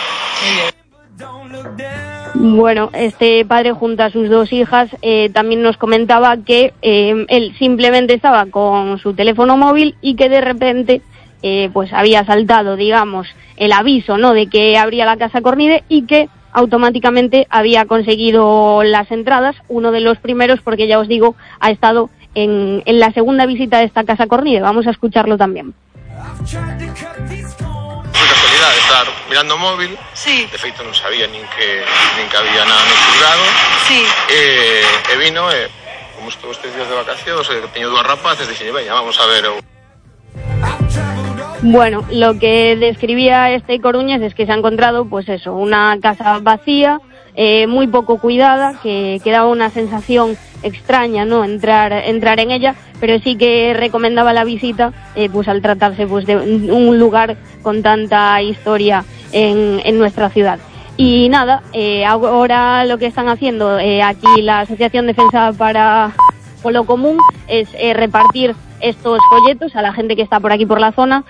[SPEAKER 18] Bueno, este padre junto a sus dos hijas también nos comentaba que él simplemente estaba con su teléfono móvil y que de repente pues había saltado, digamos, el aviso, ¿no?, de que abría la Casa Cornide, y que automáticamente había conseguido las entradas, uno de los primeros, porque ya os digo, ha estado en la segunda visita de esta Casa Cornide. Vamos a escucharlo también.
[SPEAKER 6] Fue casualidad estar mirando móvil. Sí. De feito non sabía nin que había nada no xulgado. Sí. E vino, como estou estes días de vacacións, teño dúas rapaces, dixen, veña, vamos a ver.
[SPEAKER 18] Bueno, lo que describía este coruñés es que se ha encontrado, pues eso, una casa vacía, muy poco cuidada, que daba una sensación extraña, ¿no?, entrar en ella, pero sí que recomendaba la visita, pues al tratarse pues de un lugar con tanta historia en nuestra ciudad. Y nada, ahora lo que están haciendo aquí la Asociación Defensa para Polo Común es repartir estos folletos a la gente que está por aquí por la zona